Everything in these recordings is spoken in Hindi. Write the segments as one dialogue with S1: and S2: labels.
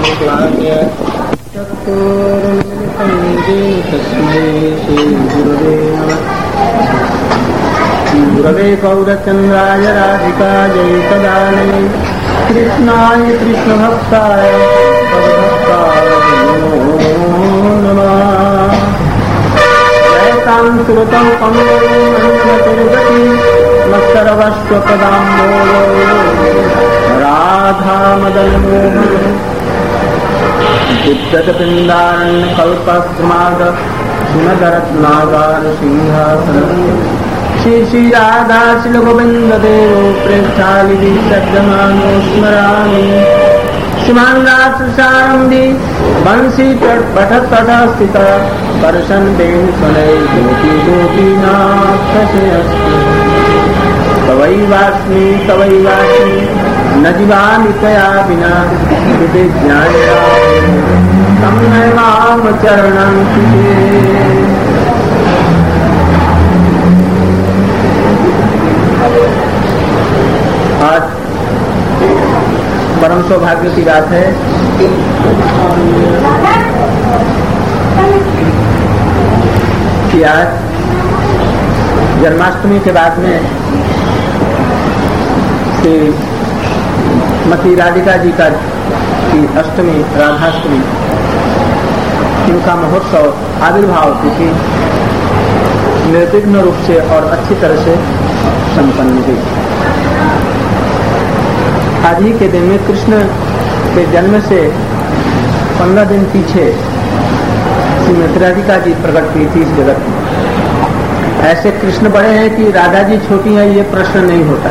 S1: गुरवे गौरचन्द्राय राधिकायै तदालये कृष्णाय कृष्णभक्ताय भक्ताय नमो नमः। जयतां सुरतं कमलगति मत्सर्वस्वपदाम्बोलो राधा मदन मोहन विद्यतपिण्डारण्य कल्पद्रुमाद सुमदरत्नागार सिंहासन श्री श्री राधा शिल गोविंद देव प्रेक्षालिधि सज्जमानो स्मरामि श्रीमान राससारंभी बंसी पठ स्थित परशन बेन सुनय गोपी गोपीनाथ से तवै वास्मि न जीवामि तया बिना हृदय ज्ञान तम नैवाम चरणं तुझे। आज परम सौभाग्य की बात है कि आज जन्माष्टमी के बाद में श्री मती राधिका जी का की अष्टमी राधाष्टमी इनका महोत्सव आविर्भाव तिथि निर्विघ्न रूप से और अच्छी तरह से संपन्न हुई। आज ही के दिन में कृष्ण के जन्म से 15 दिन पीछे श्रीमती राधिका जी प्रकट हुई थी इस जगत में। ऐसे कृष्ण बड़े हैं कि राधा जी छोटी हैं, ये प्रश्न नहीं होता,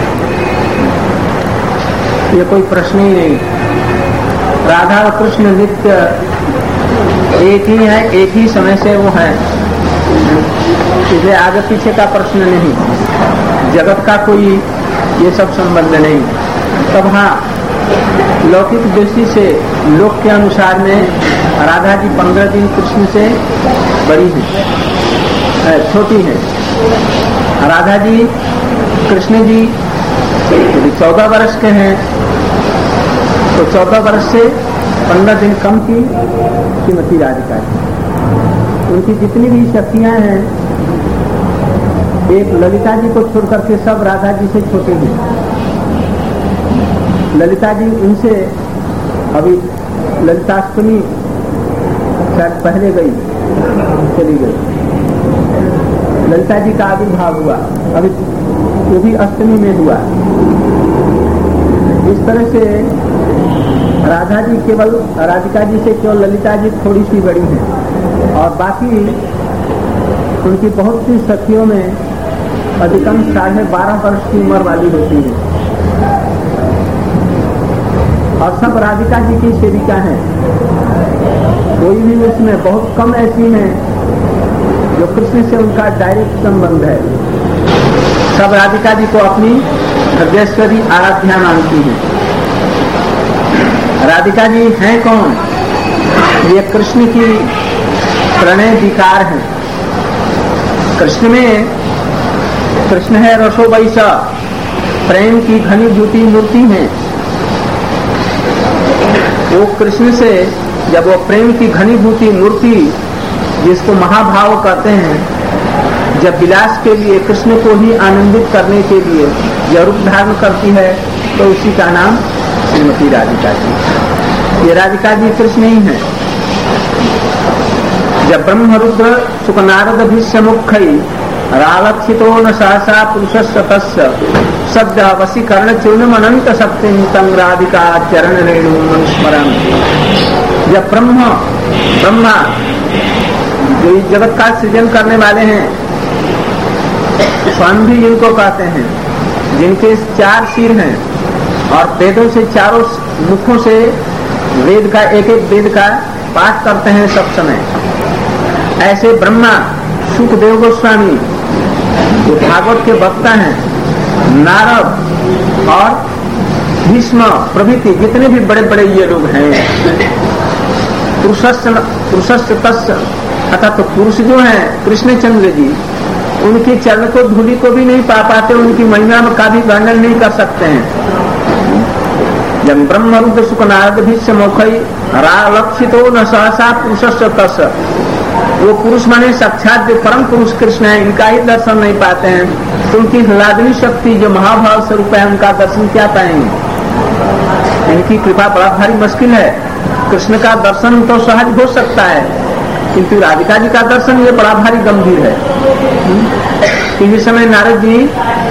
S1: ये कोई प्रश्न ही नहीं। राधा और कृष्ण नित्य एक ही है, एक ही समय से वो है, इसलिए आगे पीछे का प्रश्न नहीं, जगत का कोई ये सब संबंध नहीं। तब हाँ, लौकिक दृष्टि से लोक के अनुसार में राधा जी 15 दिन कृष्ण से बड़ी है, छोटी है। राधा जी कृष्ण जी 14 वर्ष के हैं तो 14 वर्ष से 15 दिन कम की श्रीमती राधिका जी। उनकी जितनी भी शक्तियां हैं एक ललिता जी को छोड़ करके सब राधा जी से छोटे हैं। ललिता जी उनसे अभी ललिताष्टमी शायद पहले गई, चली गई। ललिता जी का आविर्भाव हुआ, अभी वो भी अष्टमी में हुआ। इस तरह से राधा जी केवल राधिका जी से केवल ललिता जी थोड़ी सी बड़ी है और बाकी उनकी बहुत सी सखियों में अधिकांश 12.5 वर्ष की उम्र वाली होती है और सब राधिका जी की सेविका हैं। कोई भी उसमें बहुत कम ऐसी हैं जो कृष्ण से उनका डायरेक्ट संबंध है। सब राधिका जी को अपनी हृदयेश्वरी आराध्या मानती हैं। राधिका जी हैं कौन? ये कृष्ण की प्रणय विकार हैं। कृष्ण है रसो वैसा, प्रेम की घनीभूति मूर्ति है। वो कृष्ण से जब वो प्रेम की घनीभूति मूर्ति जिसको महाभाव कहते हैं, जब विलास के लिए कृष्ण को ही आनंदित करने के लिए यह रूप धारण करती है तो उसी का नाम श्रीमती राधिका जी। ये राधिका जी कृष्ण ही है। जब ब्रह्मरुद्र सुखनारद भीष्म मुखई रालक्षितो न सहसा पुरुषस्य तस्य सद्य वशीकर्ण चूर्णमनंत शक्तिं तं राधिका चरण रेणु स्मरण। जब ब्रह्मा जो इस जगत का सृजन करने वाले हैं, स्वयं भी जिनको कहते हैं, जिनके 4 सिर हैं और वेदों से चारों मुखों से वेद का एक वेद का पाठ करते हैं सब समय। ऐसे ब्रह्मा, सुखदेव गोस्वामी जो भागवत के वक्ता हैं, नारद और भीष्म प्रभृति जितने भी बड़े बड़े ये लोग हैं, पुरुषस्य तस्य अर्थात तो पुरुष जो हैं कृष्णचंद्र जी, उनके चरण को धूलि को भी नहीं पा पाते, उनकी महिमा का भी वर्णन नहीं कर सकते हैं। जब ब्रह्म रूप सुख नारद भी से मोखई लक्षितो न सहसा पुरुष तस, वो पुरुष माने साक्षात जो परम पुरुष कृष्ण है, इनका ही दर्शन नहीं पाते हैं तो उनकी लादनी शक्ति जो महाभाव स्वरूप है उनका दर्शन क्या पाएंगे। इनकी कृपा बड़ा भारी मुश्किल है। कृष्ण का दर्शन तो सहज हो सकता है किंतु राधिका जी का दर्शन ये बड़ा भारी गंभीर है। इस समय नारद जी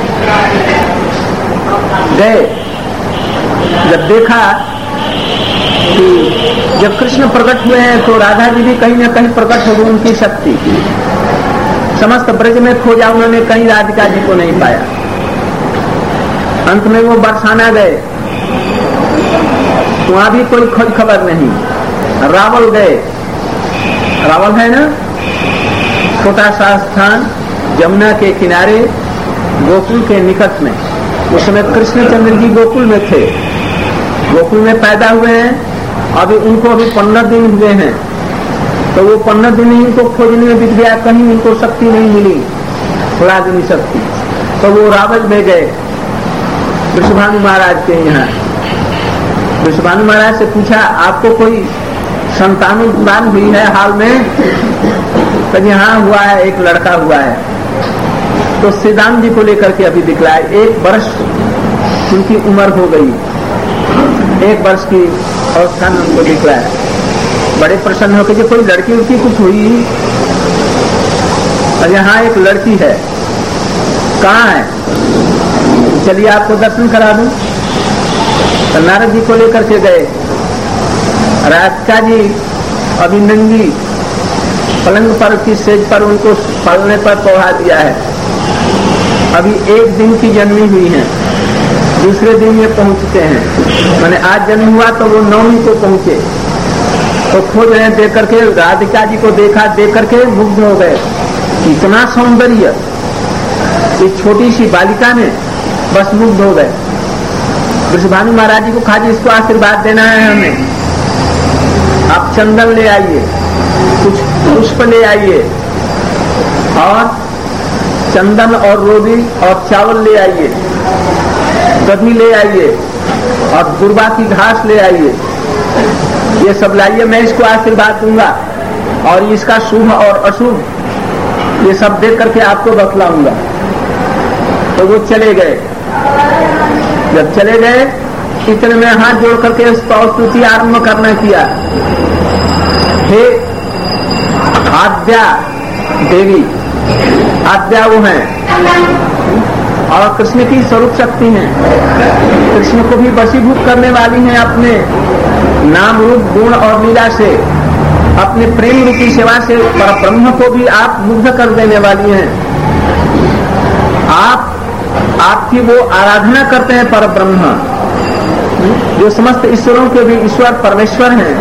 S1: गए, जब देखा कि जब कृष्ण प्रकट हुए हैं तो राधा जी भी कहीं न कहीं प्रकट हो गई उनकी शक्ति। समस्त ब्रज में खोजा उन्होंने, कहीं राधिका जी को नहीं पाया। अंत में वो बरसाना गए, वहां भी कोई खोज खबर नहीं। रावल गए, रावल है ना छोटा सा स्थान यमुना के किनारे गोकुल के निकट में। उस समय कृष्णचंद्र जी गोकुल में थे, गोकुल में पैदा हुए हैं। अभी उनको अभी 15 दिन हुए हैं, तो वो 15 दिन ही उनको खोजने में बीत गया, कहीं उनको शक्ति नहीं मिली, राजनी शक्ति। तो वो रावल में गए वृषभानु महाराज के यहाँ। वृषभानु महाराज से पूछा आपको कोई संतानोत्पादन हुई है हाल में? तो हाँ हुआ है, एक लड़का हुआ है। तो सिद्धांत जी को लेकर के अभी दिखलाए, 1 वर्ष उनकी उम्र हो गई, 1 वर्ष की अवस्था में उनको दिखलाया। बड़े प्रसन्न होकर कि कोई लड़की उनकी कुछ हुई, और यहाँ एक लड़की है, कहाँ है? चलिए आपको दर्शन करा दूं। तो नारद जी को लेकर के गए। राधिका जी अभी नंगी पलंग पर की सेज पर उनको पलने पर पौधा दिया है। अभी 1 दिन की जन्मी हुई है, दूसरे दिन ये पहुंचते हैं। मैंने आज जन्म हुआ तो वो 9वीं को पहुंचे। तो खोज रहे देख करके राधिका जी को देखा, देख करके मुग्ध हो गए। इतना सौंदर्य इस छोटी सी बालिका में, बस मुग्ध हो गए। वृषभानु महाराज जी को कहा जी इसको आशीर्वाद देना है हमें, आप चंदन ले आइए, कुछ पुष्प ले आइए, और चंदन और रोटी और चावल ले आइए, दही ले आइए और दुर्वा की घास ले आइए, ये सब लाइए, मैं इसको आशीर्वाद दूंगा और इसका शुभ और अशुभ ये सब देख करके आपको बतलाऊंगा। तो वो चले गए। जब चले गए इतने में हाथ जोड़ करके स्तुति आरंभ करना किया। हे आद्या देवी, आद्या वो है और कृष्ण की स्वरूप शक्ति है, कृष्ण को भी वशीभूत करने वाली हैं अपने नाम रूप गुण और लीला से, अपने प्रेम रूपी सेवा से पर ब्रह्म को भी आप मुग्ध कर देने वाली हैं। आपकी वो आराधना करते हैं पर ब्रह्म, जो समस्त ईश्वरों के भी ईश्वर परमेश्वर हैं,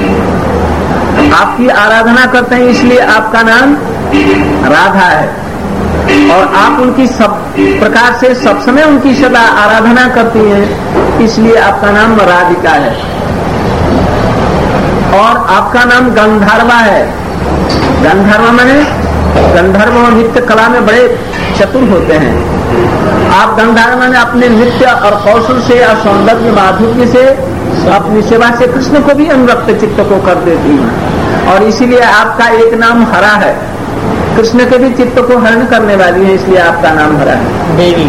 S1: आपकी आराधना करते हैं, इसलिए आपका नाम राधा है। और आप उनकी सब प्रकार से सब समय उनकी सदा आराधना करती हैं, इसलिए आपका नाम राधिका है। और आपका नाम गंधर्वा है। गंधर्व माने गंधर्व नृत्य कला में बड़े चतुर होते हैं। आप गंधर्व माने अपने नृत्य और कौशल से और सौंदर्य माधुर्य से अपनी सेवा से कृष्ण को भी अनुरक्त चित्त को कर देती हैं, और इसीलिए आपका एक नाम हरा है। कृष्ण के भी चित्त को हरण करने वाली है, इसलिए आपका नाम हरा है देवी।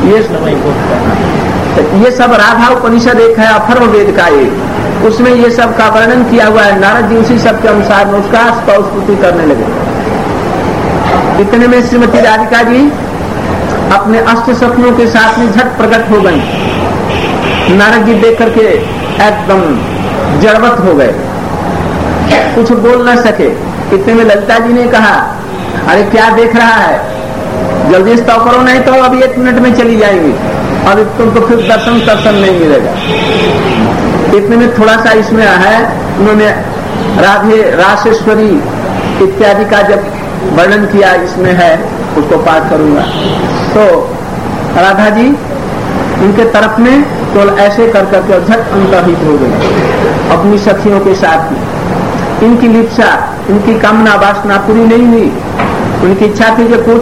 S1: ये सब राधा उपनिषद एक है, अथर्ववेद का एक, उसमें ये सब का वर्णन किया हुआ है। नारद जी उसी सब के अनुसार में उसका स्तुति करने लगे। इतने में श्रीमती राधिका जी अपने अष्ट सपनों के साथ में झट प्रकट हो गई। नारद जी देख करके एकदम जड़वत हो गए, कुछ बोल न सके। इतने में ललिता जी ने कहा अरे क्या देख रहा है, जल्दी स्तव करो, नहीं तो अभी 1 मिनट में चली जाएंगी, अभी तुमको फिर दर्शन नहीं मिलेगा। इतने में थोड़ा सा इसमें है, उन्होंने राधे रासेश्वरी इत्यादि का जब वर्णन किया, इसमें है, उसको पाठ करूंगा। तो राधा जी उनके तरफ में तो ऐसे कर करके झट अंतर्हित हो गई अपनी सखियों के साथ में। इनकी लिप्सा, इनकी कामना वासना पूरी नहीं हुई। उनकी इच्छा थी कि कुछ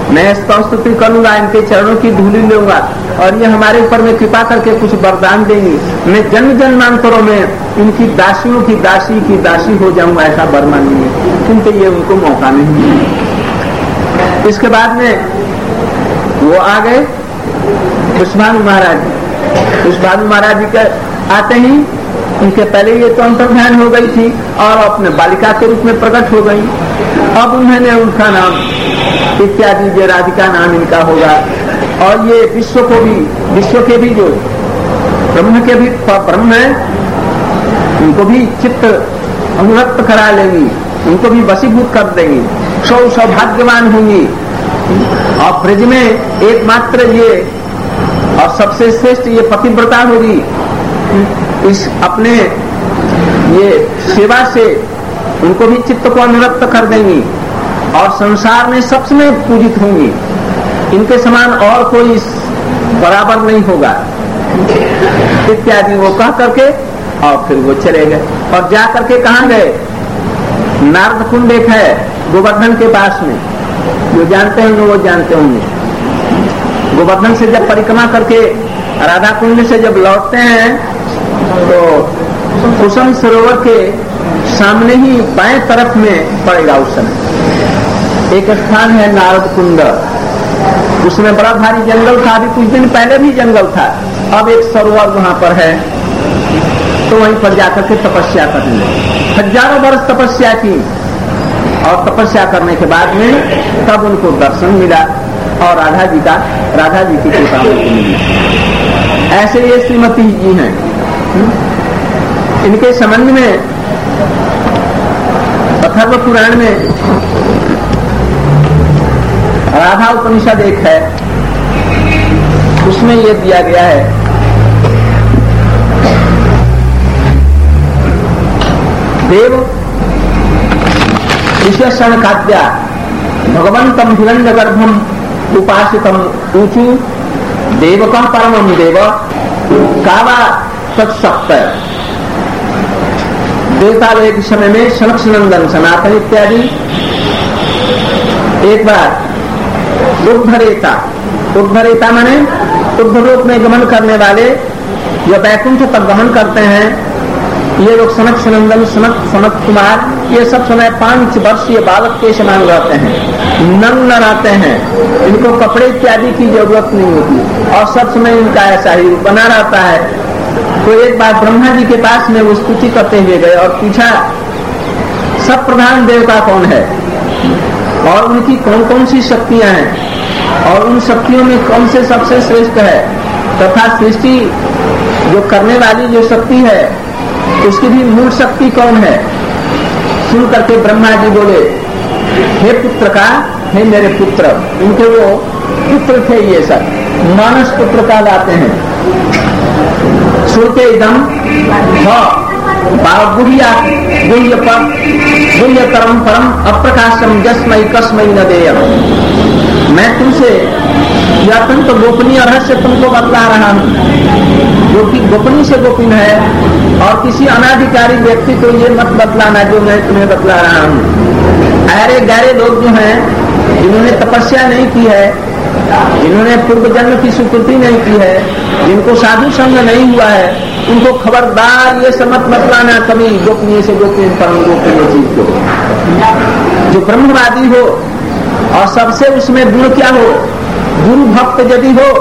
S1: मैं स्तुति करूंगा, इनके चरणों की धूली लूंगा और ये हमारे ऊपर में कृपा करके कुछ वरदान देंगी, मैं जन्म जन्मांतरों में इनकी दासियों की दासी हो जाऊंगा, ऐसा वर मांगेंगे, किंतु ये उनको मौका नहीं। इसके बाद में वो आ गए पुष्पानु महाराज जी। पुष्पानु महाराज जी के आते ही उनके पहले ये तो अंतर्ध्यान हो गई थी और अपने बालिका के रूप में प्रकट हो गई। अब उन्होंने उनका नाम इत्यादि जो राधिका नाम इनका होगा और ये विश्व के भी जो ब्रह्म है उनको भी चित्त अनुरक्त करा लेंगी, उनको भी वशीभूत कर देंगी, सौभाग्यवान होंगी। और ब्रज में एकमात्र ये और सबसे श्रेष्ठ ये पतिव्रता होगी, इस अपने ये सेवा से उनको भी चित्त को अनुरक्त कर देंगी और संसार में सबसे पूजित होंगी, इनके समान और कोई बराबर नहीं होगा इत्यादि वो कह करके और फिर वो चले गए। और जा करके कहाँ गए? नारद कुंड एक है गोवर्धन के पास में, जो जानते होंगे वो जानते होंगे। गोवर्धन से जब परिक्रमा करके राधा कुंड से जब लौटते हैं तो कुसुम सरोवर के सामने ही बाएं तरफ में पड़ेगा उस समय एक स्थान है नारद कुंड। उसमें बड़ा भारी जंगल था, अभी कुछ दिन पहले भी जंगल था, अब एक सरोवर वहां पर है, तो वहीं पर जाकर के तपस्या करने, हजारों वर्ष तपस्या की और तपस्या करने के बाद में तब उनको दर्शन मिला और राधा जी की कृपा मिली। ऐसे ये श्रीमती जी हैं। इनके संबंध में अथर्व पुराण में राधा उपनिषद एक है, उसमें ये दिया गया है देव विशेषण काद्या भगवंतम हिरण्य गर्भम उपासितम ऊंचू देवकम परमम देव कावा तत्सप्त। देवता लोग के समय में सनक नंदन सनातन इत्यादि एक बार उद्धरेता माने उद्धलोक में गमन करने वाले जो वैकुंठ तक गमन करते हैं, ये लोग सनक नंदन सनत कुमार, ये सब समय 5 वर्षीय बालक के समान रहते हैं, नग्न रहते हैं, इनको कपड़े इत्यादि की जरूरत नहीं होती और सब समय इनका ऐसा ही बना रहता है। तो एक बार ब्रह्मा जी के पास में वो स्तुति करते हुए गए और पूछा सब प्रधान देवता कौन है और उनकी कौन कौन सी शक्तियां हैं और उन शक्तियों में कौन से सबसे श्रेष्ठ है, तथा सृष्टि जो करने वाली जो शक्ति है उसकी भी मूल शक्ति कौन है। सुन करके ब्रह्मा जी बोले हे पुत्र का, हे मेरे पुत्र, उनके वो पुत्र थे, ये सब मानस पुत्र का लाते हैं। सुनते एकदम गुह्यतरम परम अप्रकाशम जस्मय कस्मय न देयम। मैं तुमसे यह अत्यंत गोपनीय रहस्य तुमको बतला रहा हूँ, जो कि गोपनीय से गोपनीय है और किसी अनाधिकारी व्यक्ति को ये मत बतलाना जो मैं तुम्हें बतला रहा हूँ। अरे गहरे लोग जो हैं, जिन्होंने तपस्या नहीं की है, जिन्होंने पूर्व जन्म की स्वीकृति नहीं की है, जिनको साधु संग नहीं हुआ है, उनको खबरदार ये समझ बतलाना कभी गोपनीय से गोपनीय परम गोपनीय चीज को। जो ब्रह्मवादी हो और सबसे उसमें गुण क्या हो, गुरु भक्त यदि हो,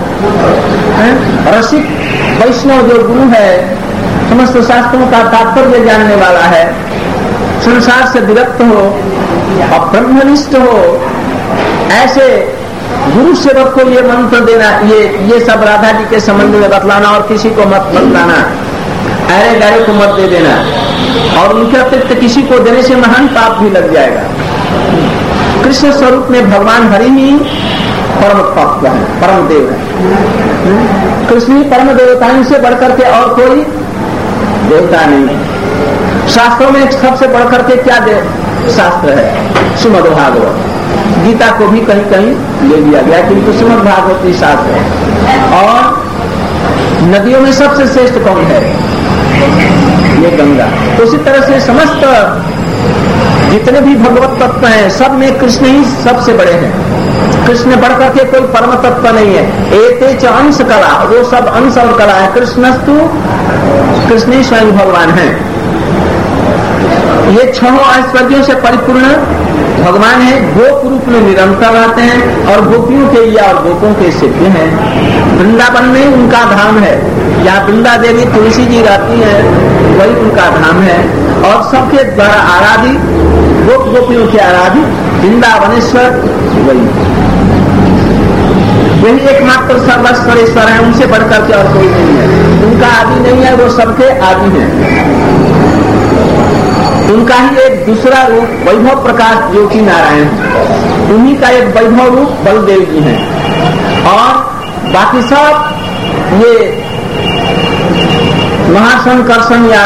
S1: रसिक वैष्णव जो गुरु है, समस्त शास्त्रों का तात्पर्य जानने वाला है, संसार से विरक्त हो और ब्रह्मनिष्ठ हो, ऐसे गुरु सेवक को ये मंत्र देना, ये सब राधा जी के संबंध में बतलाना और किसी को मत बतलाना, अरे गहरे को मत दे देना और उनके अतिरिक्त किसी को देने से महान पाप भी लग जाएगा। कृष्ण स्वरूप में भगवान हरि ही परम तत्व है, परम देव है। कृष्ण ही परम देवता, इनसे बढ़कर के और कोई देवता नहीं। शास्त्रों में सबसे बढ़कर के क्या शास्त्र है? श्रीमद् भागवत। गीता को भी कहीं कहीं ले लिया गया, किंतु श्रीमद् भागवत ही शास्त्र है। और नदियों में सबसे श्रेष्ठ कौन है? ये गंगा। तो उसी तरह से समस्त जितने भी भगवत तत्व हैं, सब में कृष्ण ही सबसे बड़े हैं। कृष्ण बढ़कर के कोई परम तत्व नहीं है। एते च अंश कला, वो सब अंश और कला है। कृष्णस्तु, कृष्ण स्वयं भगवान है। ये छहों ऐश्वर्यों से परिपूर्ण भगवान है। गोप रूप में निरंतर रहते हैं और गोपियों के या और गोपों के सिद्ध हैं। वृंदावन में उनका धाम है, जहाँ वृंदा देवी तुलसी जी रहती है, वही उनका धाम है। और सबके द्वारा आराधी, गोप गोपियों के आराधी वृंदावनेश्वर वही एकमात्र सर्वस्वरेश्वर है। उनसे बढ़कर के और कोई नहीं है। उनका आदि नहीं है, वो सबके आदि हैं। उनका ही एक दूसरा रूप वैभव प्रकाश जो कि नारायण, उन्हीं का एक वैभव रूप बलदेव जी हैं। और बाकी सब ये महासंकर्षण या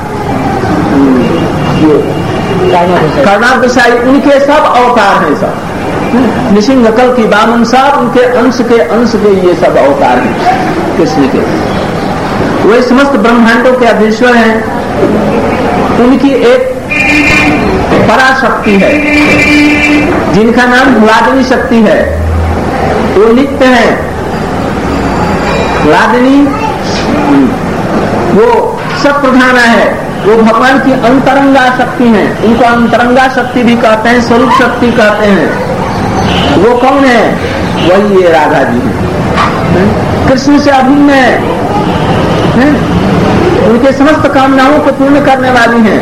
S1: कर्णाद गोसाई, उनके सब अवतार हैं। सब नृसिंह कल की वामन, सब उनके अंश के ये सब अवतार हैं कृष्ण के। वे समस्त ब्रह्मांडों के अधीश्वर हैं। उनकी एक पराशक्ति है जिनका नाम लादनी शक्ति है। वो नित्य है। लादनी वो सब प्रधान है। वो भगवान की अंतरंगा शक्ति है। उनको अंतरंगा शक्ति भी कहते हैं, स्वरूप शक्ति कहते हैं। वो कौन है? वही ये राधा जी है। कृष्ण से अभिन्न है। उनके समस्त कामनाओं को पूर्ण करने वाली हैं।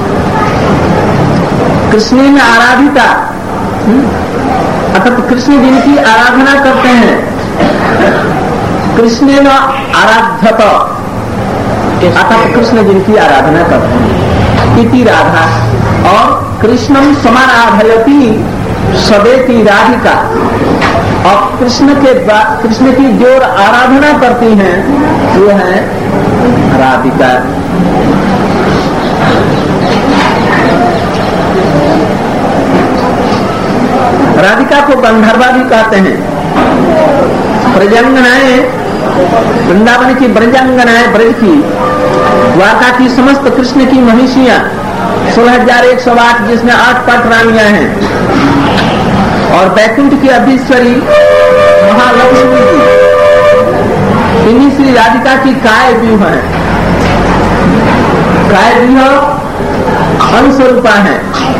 S1: कृष्ण में आराधिता, अर्थात कृष्ण जिनकी आराधना करते हैं, कृष्ण में आराध्यत, अर्थात कृष्ण जिनकी आराधना करते हैं, इति राधा। और कृष्णम समाराधयति सदेति राधिका। और कृष्ण की जो आराधना करती हैं वो है राधिका। राधिका को गंधर्वा भी कहते हैं। ब्रजांगनाएं, वृंदावन की ब्रजांगनाएं, ब्रज की, द्वारका की समस्त कृष्ण की महिषियां 16,108, जिसमें 8 पट रानियां हैं। और बैकुंठ की अधीश्वरी महालक्ष्मी जी, इन्हीं श्री राधिका की काय व्यूह है। काय व्यूह अंशरूपा है।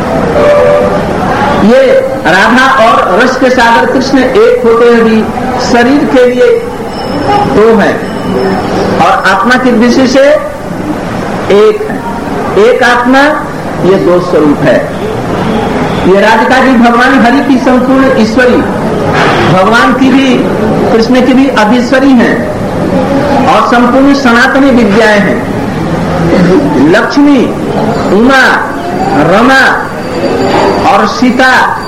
S1: ये राधा और रस के सागर कृष्ण एक होते हुए भी शरीर के लिए दो है और आत्मा की दृष्टि से एक है। एक आत्मा, ये दो स्वरूप है। ये राधिका जी भगवान हरि की संपूर्ण ईश्वरी, भगवान की भी, कृष्ण की भी अधीश्वरी हैं और संपूर्ण सनातनी विद्याएं हैं। लक्ष्मी, उमा, रमा और सीता,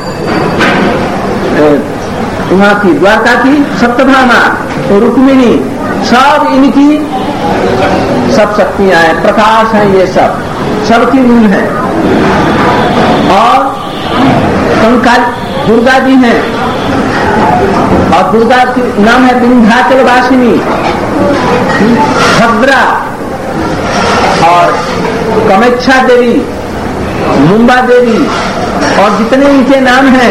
S1: वहां की द्वारका की सप्तभामा, रुक्मिणी, सब इनकी सब शक्तियां हैं, प्रकाश हैं। ये सब सबकी मूल है। और कंकाल दुर्गा जी हैं और दुर्गा की नाम है विंध्याचल वासिनी, भद्रा और कामेक्षा देवी, मुंबा देवी और जितने इनके नाम हैं,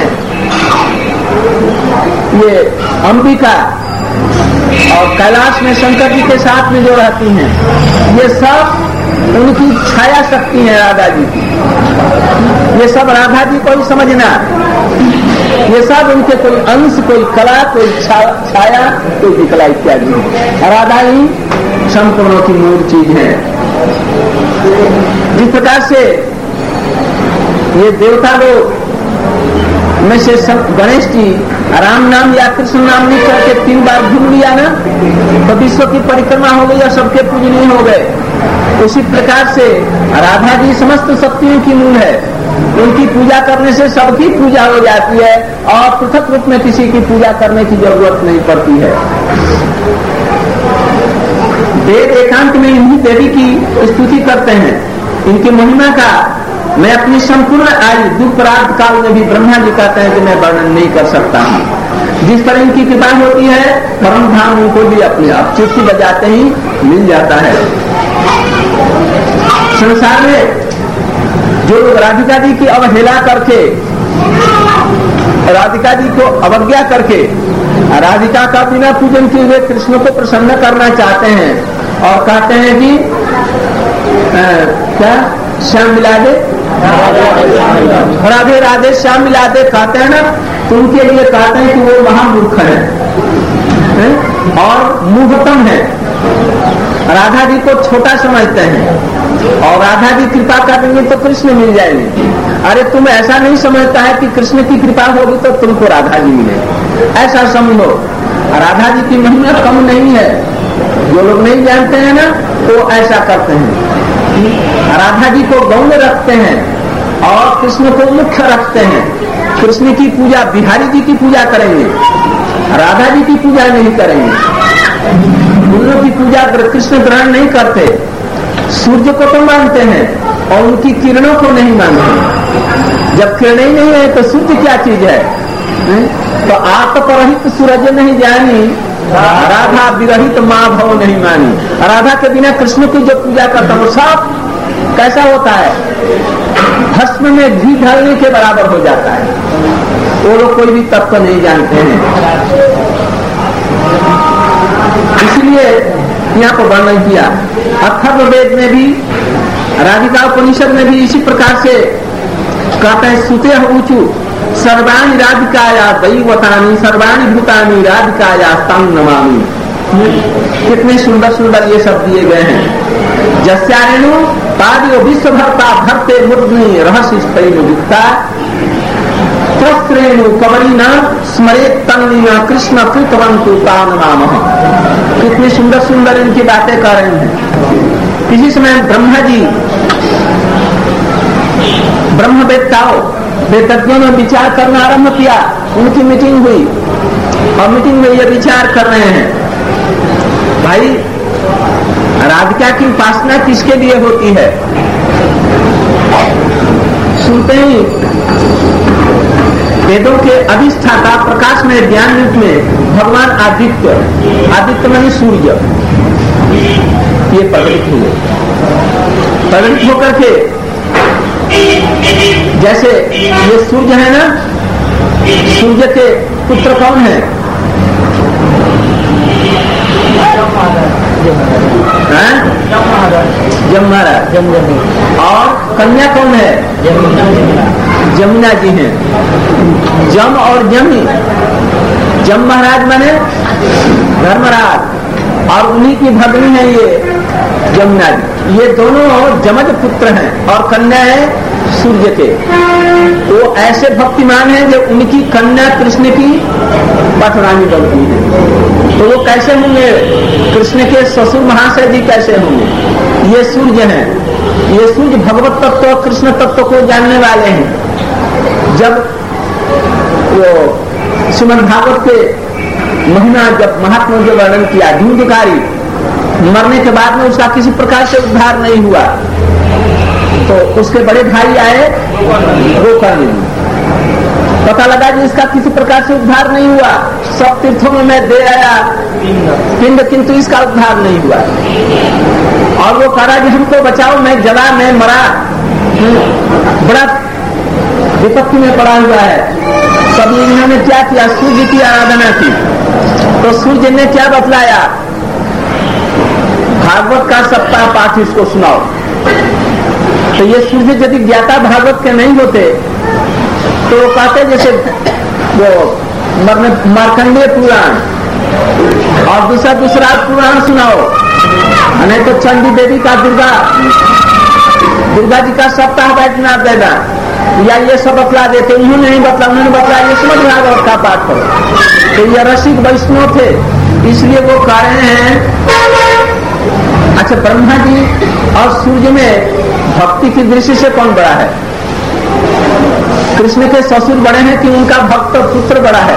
S1: ये अंबिका और कैलाश में शंकर जी के साथ में जो रहती हैं, ये सब उनकी छाया शक्ति है राधा जी की। ये सब राधा जी को ही समझना। ये सब उनके कोई अंश, कोई कला, कोई छाया, कोई विकला इत्यादि। राधा ही संपूर्णों की मूल चीज है। जिस प्रकार से ये देवता लोग में से गणेश जी राम नाम या कृष्ण नाम लिख करके 3 बार घूम लिया ना, तो विश्व की परिक्रमा हो गई और सबके पूजनीय हो गए। उसी प्रकार से राधा जी समस्त शक्तियों की मूल है। उनकी पूजा करने से सबकी पूजा हो जाती है और पृथक रूप में किसी की पूजा करने की जरूरत नहीं पड़ती है। वेद एकांत में इन्हीं देवी की स्तुति करते हैं। इनकी महिमा का मैं अपनी संपूर्ण आयु दुपरात काल में भी ब्रह्मा जी कहते हैं कि मैं वर्णन नहीं कर सकता हूँ। जिस पर इनकी कृपा होती है, परम धाम उनको भी अपने आप चुटकी बजाते ही मिल जाता है। संसार में जो लोग राधिका जी की अवहेला करके
S2: राधिका जी को अवज्ञा करके राधिका का बिना पूजन किए हुए कृष्ण को प्रसन्न करना चाहते हैं और कहते हैं कि क्या श्याम मिला दे, राधे राधे श्याम मिला दे कहते हैं ना, तो उनके लिए कहते हैं कि वो महामूर्ख है और मूर्खतम है। राधा जी को छोटा समझते हैं और राधा जी कृपा करेंगे तो कृष्ण मिल जाएंगे। अरे तुम ऐसा नहीं समझता है कि कृष्ण की कृपा होगी तो तुमको राधा जी मिलेगी, ऐसा समझो। राधा जी की महिमा कम नहीं है, जो लोग नहीं जानते हैं ना तो ऐसा करते हैं। राधा जी को गौण रखते हैं और कृष्ण को मुख्य रखते हैं। कृष्ण की पूजा बिहारी जी की पूजा करेंगे, राधा जी की पूजा नहीं करेंगे। उन की पूजा कृष्ण ग्रहण नहीं करते। सूर्य को तो मानते हैं और उनकी किरणों को नहीं मानते। जब किरणें नहीं है तो सूर्य क्या चीज है? तो आप परहित सूरज नहीं जानी, राधा विरहित माँ भव नहीं मानी। राधा के बिना कृष्ण की जो पूजा करता वो सब कैसा होता है? भस्म में घी ढालने के बराबर हो जाता है। वो लोग कोई भी तत्व नहीं जानते हैं। इसलिए यहाँ पर वर्णन किया। अथर्ववेद में भी, राधिका उपनिषद में भी इसी प्रकार से कहते हैं, सुते ऊंचू सर्वाणी राधिकाया दैवतानी सर्वाणी भूतानी राधिकाया तंग नमामि। कितने सुंदर सुंदर ये सब दिए गए हैं। जस्यारेणु पादियो विश्व भरता भरते मुद्नी रहस्य युक्ता त्रेणु कवरीना स्मरे तन्नीना कृष्ण कृतवंतु तानमामः। कितनी सुंदर सुंदर इनकी बातें कर रहे हैं। किसी समय ब्रह्मा जी ब्रह्मवेत्ताओं वेदज्ञों ने विचार करना आरंभ किया। उनकी मीटिंग हुई और मीटिंग में ये विचार कर रहे हैं, भाई राधिका की उपासना किसके लिए होती है? सुनते ही वेदों के अधिष्ठाता प्रकाश में ज्ञान रूप में भगवान आदित्य, आदित्य माने सूर्य, ये प्रकट हुए। प्रकट होकर के जैसे ये सूर्य है ना, सूर्य के पुत्र कौन है? जम महाराज। और कन्या कौन है? जमुना जी हैं। जम और जमी, जम महाराज माने धर्मराज और उन्हीं की भगनी है ये जमुना जी। ये दोनों जमज पुत्र हैं और कन्या है सूर्य के। वो ऐसे भक्तिमान हैं जो उनकी कन्या कृष्ण की पटरानी बनती है। तो वो कैसे होंगे? कृष्ण के ससुर महाशय जी कैसे होंगे? ये सूर्य हैं। ये सूर्य भगवत तत्व और कृष्ण तत्व को जानने वाले हैं। जब वो श्रीमद् भागवत के महिमा जब महात्मा जो वर्णन किया, धूमधिकारी मरने के बाद में उसका किसी प्रकार से उद्धार नहीं हुआ, तो उसके बड़े भाई आए गोकर्ण। पता लगा कि इसका किसी प्रकार से उद्धार नहीं हुआ। सब तीर्थों में मैं दे आया पिंड, किंतु इसका उद्धार नहीं हुआ। और वो कहा कि हमको बचाओ, मैं जला, मैं मरा, बड़ा विपत्ति में पड़ा हुआ है। तब इन्होंने क्या किया? सूर्य की आराधना की। तो सूर्य ने क्या बतलाया? भागवत का सप्ताह पाठ इसको सुनाओ। तो ये सूर्य यदि ज्ञाता भागवत के नहीं होते तो वो कहते जैसे वो मार्कंडेय पुराण और दूसरा पुराण सुनाओ, नहीं तो चंडी देवी का दुर्गा जी का सप्ताह बैठना देना, या ये सब बतला देते। उन्होंने नहीं बतला, उन्होंने बतला ये समझ भागवत का पाठ करो। तो ये रसिक वैष्णव थे, इसलिए वो कह रहे हैं। अच्छा, ब्रह्मा जी और सूर्य में भक्ति की दृष्टि से कौन बड़ा है? कृष्ण के ससुर बड़े हैं कि उनका भक्त पुत्र बड़ा है?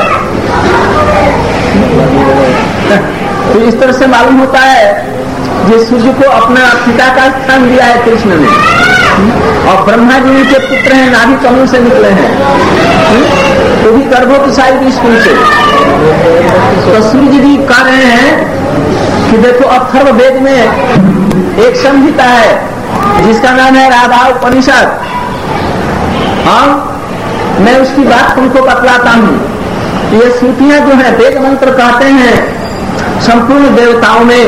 S2: तो इस तरह से मालूम होता है ये सूर्य को अपना पिता का स्थान दिया है कृष्ण ने, और ब्रह्मा जी के पुत्र हैं, नाभि कमल से निकले हैं, तो भी गर्भोत्साही स्कूल से। तो सूर्य जी कह रहे हैं कि देखो अथर्ववेद में एक संहिता है जिसका नाम है राधा उपनिषद। हाँ, मैं उसकी बात तुमको बतलाता हूँ। ये श्रुतियां जो है वेद मंत्र कहते हैं संपूर्ण देवताओं में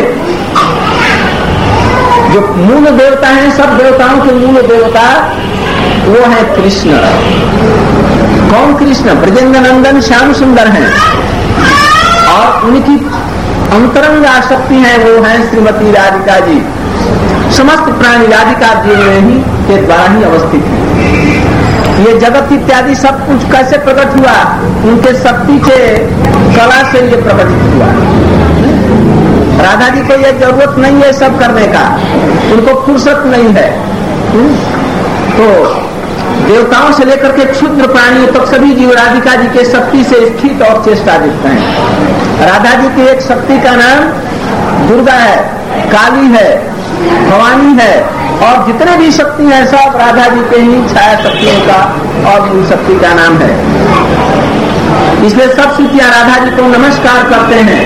S2: जो मूल देवता हैं, सब देवताओं के मूल देवता वो है कृष्ण। कौन कृष्ण? ब्रजेंद्र नंदन श्याम सुंदर हैं और उनकी अंतरंग आसक्ति है वो है श्रीमती राधिका जी। समस्त प्राणी राधिका जी में ही के द्वारा ही अवस्थित है। ये जगत इत्यादि सब कुछ कैसे प्रकट हुआ? उनके शक्ति के कला से ये प्रकटित हुआ। राधा जी को ये जरूरत नहीं है सब करने का, उनको फुर्सत नहीं है। तो देवताओं से लेकर के क्षुद्र प्राणियों तक सभी जीव राधिका जी के शक्ति से स्थित और चेष्टा दिखते हैं। राधा जी की एक शक्ति का नाम दुर्गा है, काली है, भवानी है और जितने भी शक्ति है सब राधा जी के ही छाया शक्तियों का और मूल शक्ति का नाम है। इसलिए सब श्रुतियां राधा जी को नमस्कार करते हैं।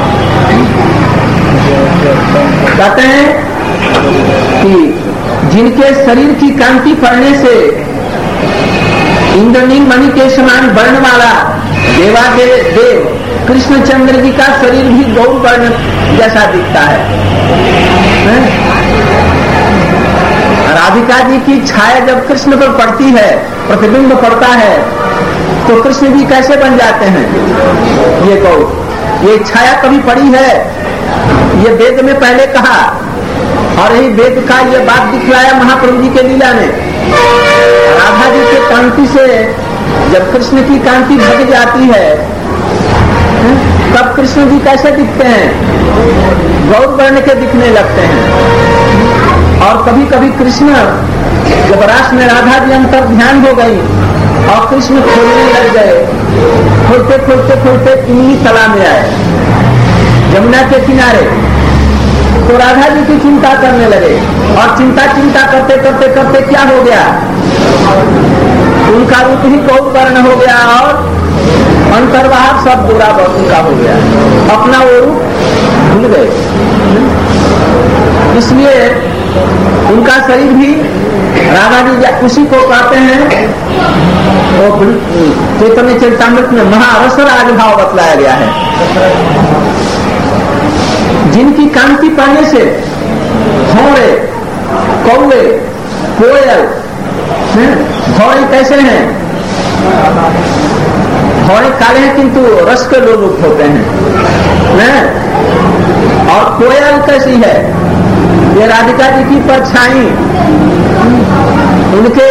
S2: कहते हैं कि जिनके शरीर की कांति पड़ने से इंद्रनील मणि के समान वर्ण वाला देव कृष्णचंद्र जी का शरीर भी गौर वर्ण जैसा दिखता है। राधिका जी की छाया जब कृष्ण पर पड़ती है, प्रतिबिंब पड़ता है, तो कृष्ण जी कैसे बन जाते हैं? ये गौर, ये छाया कभी पड़ी है? ये वेद में पहले कहा और यही वेद का ये बात दिखलाया महाप्रभु जी के लीला में। राधा जी के कांति से जब कृष्ण की कांति भग जाती है तब कृष्ण जी कैसे दिखते हैं? गौर वर्ण के दिखने लगते हैं। और कभी कभी कृष्ण जब रास में राधा जी अंतर ध्यान हो गई और कृष्ण खोलने लग गए, खोलते खोलते खोलते इन्हीं तला में आए यमुना के किनारे, तो राधा जी की चिंता करने लगे और चिंता करते करते करते क्या हो गया? उनका रूप ही गौर वर्ण हो गया और अंतर्वाह सब बुरा उनका हो गया, अपना वो रूप भूल गए। इसलिए उनका शरीर भी राधा जी उसी को कहते हैं, वो चैतन्य चरितामृत में महारस राजभाव बतलाया गया है। जिनकी कांति पाने से भौरे, कौवे, कोयल, भौरे कैसे हैं? भौरे काले हैं किंतु रस के लोलुप होते हैं। और कोयल कैसी है? ये राधिका जी की परछाई, उनके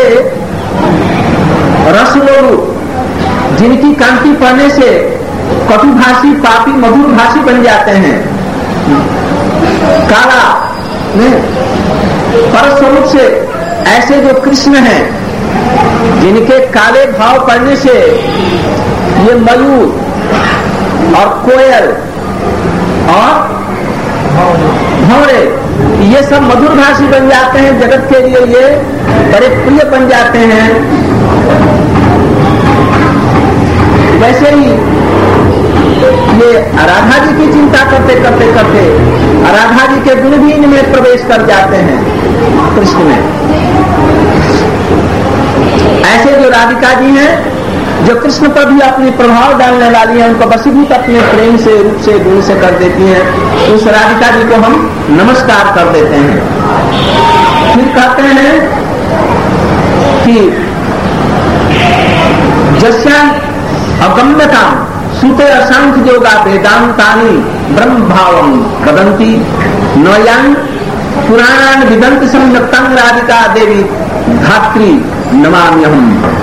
S2: रस लोलुप, जिनकी कांति पाने से कटुभाषी पापी मधुर भाषी बन जाते हैं। काला परस्वरूप से ऐसे जो कृष्ण हैं, जिनके काले भाव पड़ने से ये मयूर और कोयल और भौरे ये सब मधुर भाषी बन जाते हैं, जगत के लिए ये बड़े प्रिय बन जाते हैं। वैसे ही ये राधा जी की चिंता करते करते करते राधा जी के गुण भी इनमें प्रवेश कर जाते हैं कृष्ण में। ऐसे जो राधिका जी हैं, जो कृष्ण पर भी अपनी प्रभाव डालने वाली हैं, उनको वशीभूत अपने प्रेम से, रूप से, गुण से कर देती हैं, उस राधिका जी को हम नमस्कार कर देते हैं। फिर कहते हैं कि जस्या अगम्यता सुते असंख्य योगा वेदांतानि ब्रह्म भावम वदंती नयान पुराणान विदंत सम्यक्तं राधिका देवी धात्री नमाम्यहम्।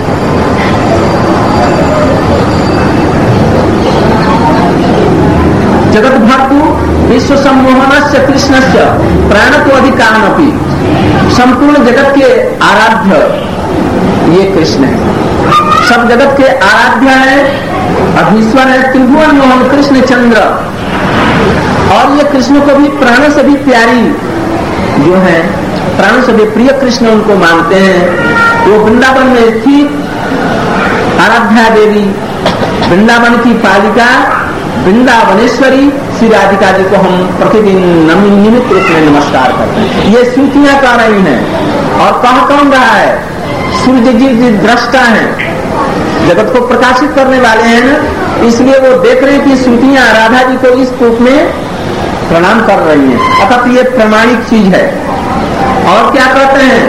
S2: जगत भर्तु विश्व सम्मोहनस्य कृष्णस्य प्राणतो अधिकानपि, संपूर्ण जगत के आराध्य ये कृष्ण है, सब जगत के आराध्य है, अधीश्वर है, त्रिभुवन मोहन कृष्ण चंद्र। और ये कृष्ण को भी प्राण से भी प्यारी जो है, प्राण से भी प्रिय कृष्ण उनको मानते हैं। वो वृंदावन में स्थित आराध्या देवी, वृंदावन की पालिका, वृंदावनेश्वरी श्री राधिका जी को हम प्रतिदिन निमित्त रूप में नमस्कार करते हैं। ये श्रुतियां कह रही हैं और कह कौन रहा है? सूर्य जी दृष्टा है, जगत को प्रकाशित करने वाले हैं ना, इसलिए वो देख रहे हैं कि श्रुतियां राधा जी को इस रूप में प्रणाम कर रही हैं, अतः ये प्रमाणिक चीज है। और क्या कहते हैं,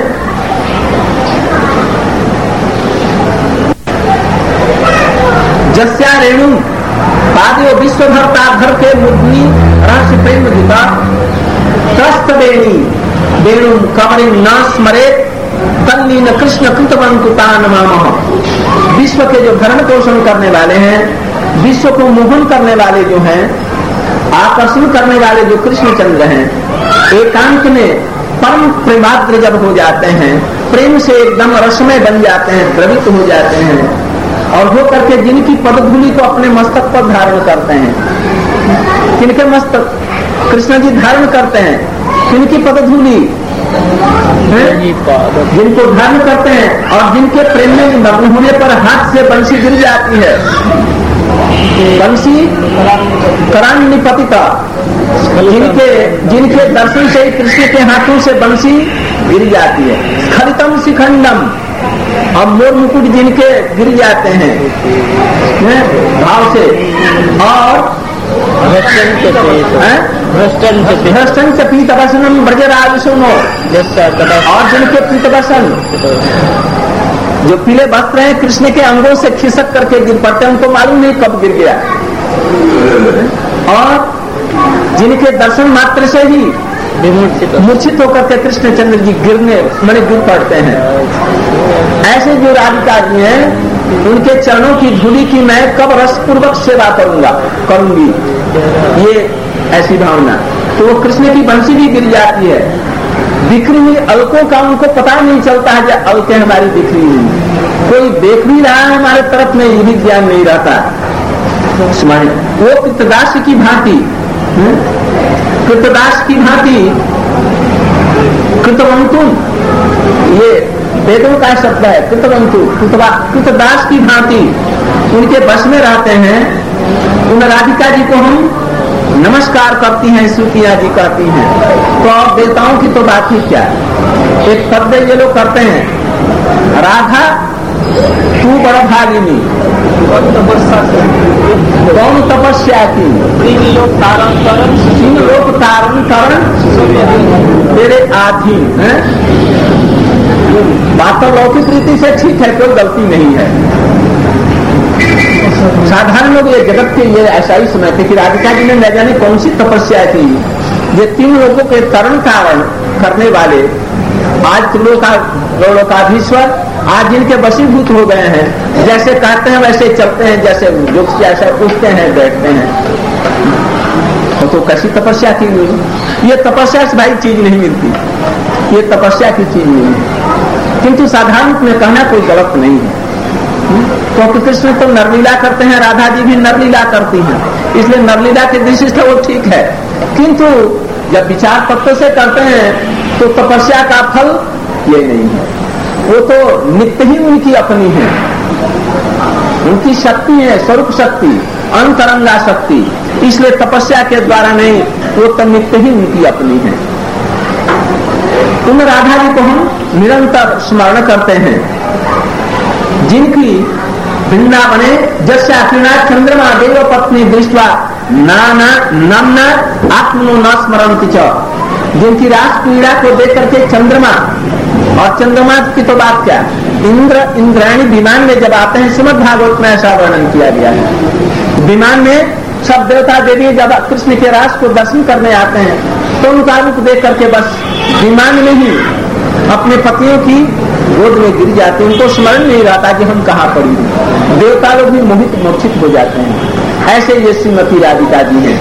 S2: जस्या रेणु पादयो विश्वभरता भर के मुद्नी रहस्य प्रेम गीता त्रस्त बेणी वेणु कमरिंग न स्मरे तल्लीन कृष्ण कृतवंकुतान मामः। विश्व के जो भरण पोषण करने वाले हैं, विश्व को मोहन करने वाले जो हैं, आकर्षण करने वाले जो कृष्णचंद्र हैं, एकांत में परम प्रेमाद्र जब हो जाते हैं, प्रेम से एकदम रसमय बन जाते हैं, द्रवित हो जाते हैं, और हो करके जिनकी पदधूलि को अपने मस्तक पर धारण करते हैं, किनके मस्तक कृष्ण जी धारण करते हैं, किनकी पदधूलि, जिनको धारण करते हैं, और जिनके प्रेम में मग्न होने पर हाथ से बंसी गिर जाती है, बंसी करान्निपतिता, जिनके दर्शन से कृष्ण के हाथों से बंसी गिर जाती है, स्खलितम शिखंडम, और मोर मुकुट जिनके गिर जाते हैं भाव से, और भ्रष्टन से पीतवसनम ब्रजराज सुनो, और जिनके पीतवसन जो पीले वस्त्र हैं कृष्ण के अंगों से खिसक करके गिर पड़ते हैं, उनको मालूम नहीं कब गिर गया, और जिनके दर्शन मात्र से ही मूर्छित होकर के कृष्णचंद्र जी गिर पड़ते हैं। ऐसे जो राधिका जी हैं, उनके चरणों की धूलि की मैं कब रसपूर्वक सेवा करूंगी, ये ऐसी भावना। तो वो कृष्ण की बंसी भी गिर जाती है, बिखरी हुई अलकों का उनको पता नहीं चलता है कि अलकें हमारी बिखरी हुई, कोई देख भी रहा है हमारे तरफ में, ये भी ज्ञान नहीं रहता। वो कृतदास की भांति, कृतदास की भांति, कृतवंतुन, ये वेदों का शब्द है, कृतवंतु, कृतदास की भांति उनके बस में रहते हैं। उन राधिका जी को हम नमस्कार करती हैं, श्रुतियां जी करती हैं, तो अब देवताओं की तो बात ही क्या। एक शब्द ये लोग करते हैं, राधा तू बड़ भागिनी, कौन तपस्या की, तीन लोग तारण करण तेरे आधीन है। बात तो लौकिक रीति से ठीक है, कोई गलती नहीं है। साधारण लोग ये जगत के ये ऐसा ही समझते कि राधिका जी ने न जाने कौन सी तपस्या की, ये तीन लोगों के तरण कारण करने वाले आज त्रिलोकाधीश्वर आज जिनके वशीभूत हो गए हैं, जैसे कहते हैं वैसे चलते हैं, जैसे लोग जैसे उठते हैं बैठते हैं, तो कैसी तपस्या की हुई। ये तपस्या से भाई चीज नहीं मिलती, ये तपस्या की चीज नहीं है, किंतु साधारण में कहना कोई गलत नहीं है, क्योंकि कृष्ण तो नरलीला करते हैं, राधा जी भी नरलीला करती हैं, इसलिए नरलीला की दृष्टि से वो ठीक है। किंतु जब विचार तत्व से करते हैं तो तपस्या का फल ये नहीं है, वो तो नित्य ही उनकी अपनी है, उनकी शक्ति है, स्वरूप शक्ति, अंतरंगा शक्ति, इसलिए तपस्या के द्वारा नहीं, वो तो नित्य ही उनकी अपनी है। उन राधा जी को हम निरंतर स्मरण करते हैं, जिनकी वृंदावने जस्या क्रीड़ा चंद्रमा देव पत्नी दृष्टवा नाना नामना आत्मनो न स्मरंति च, जिनकी रास क्रीड़ा को देख करके चंद्रमा, और चंद्रमा की तो बात क्या, इंद्रायणी विमान में जब आते हैं, श्रीमद् भागवत में ऐसा वर्णन किया गया है। विमान में सब देवता देवी जब कृष्ण के रास को दर्शन करने आते हैं तो उनका रूप देख करके बस विमान में ही अपने पतियों की गोद में गिर जाते हैं, उनको स्मरण नहीं रहता कि हम कहाँ पड़ी हैं। देवता लोग भी मोहित मूर्छित हो जाते हैं। ऐसे ये श्रीमती राधिका जी हैं।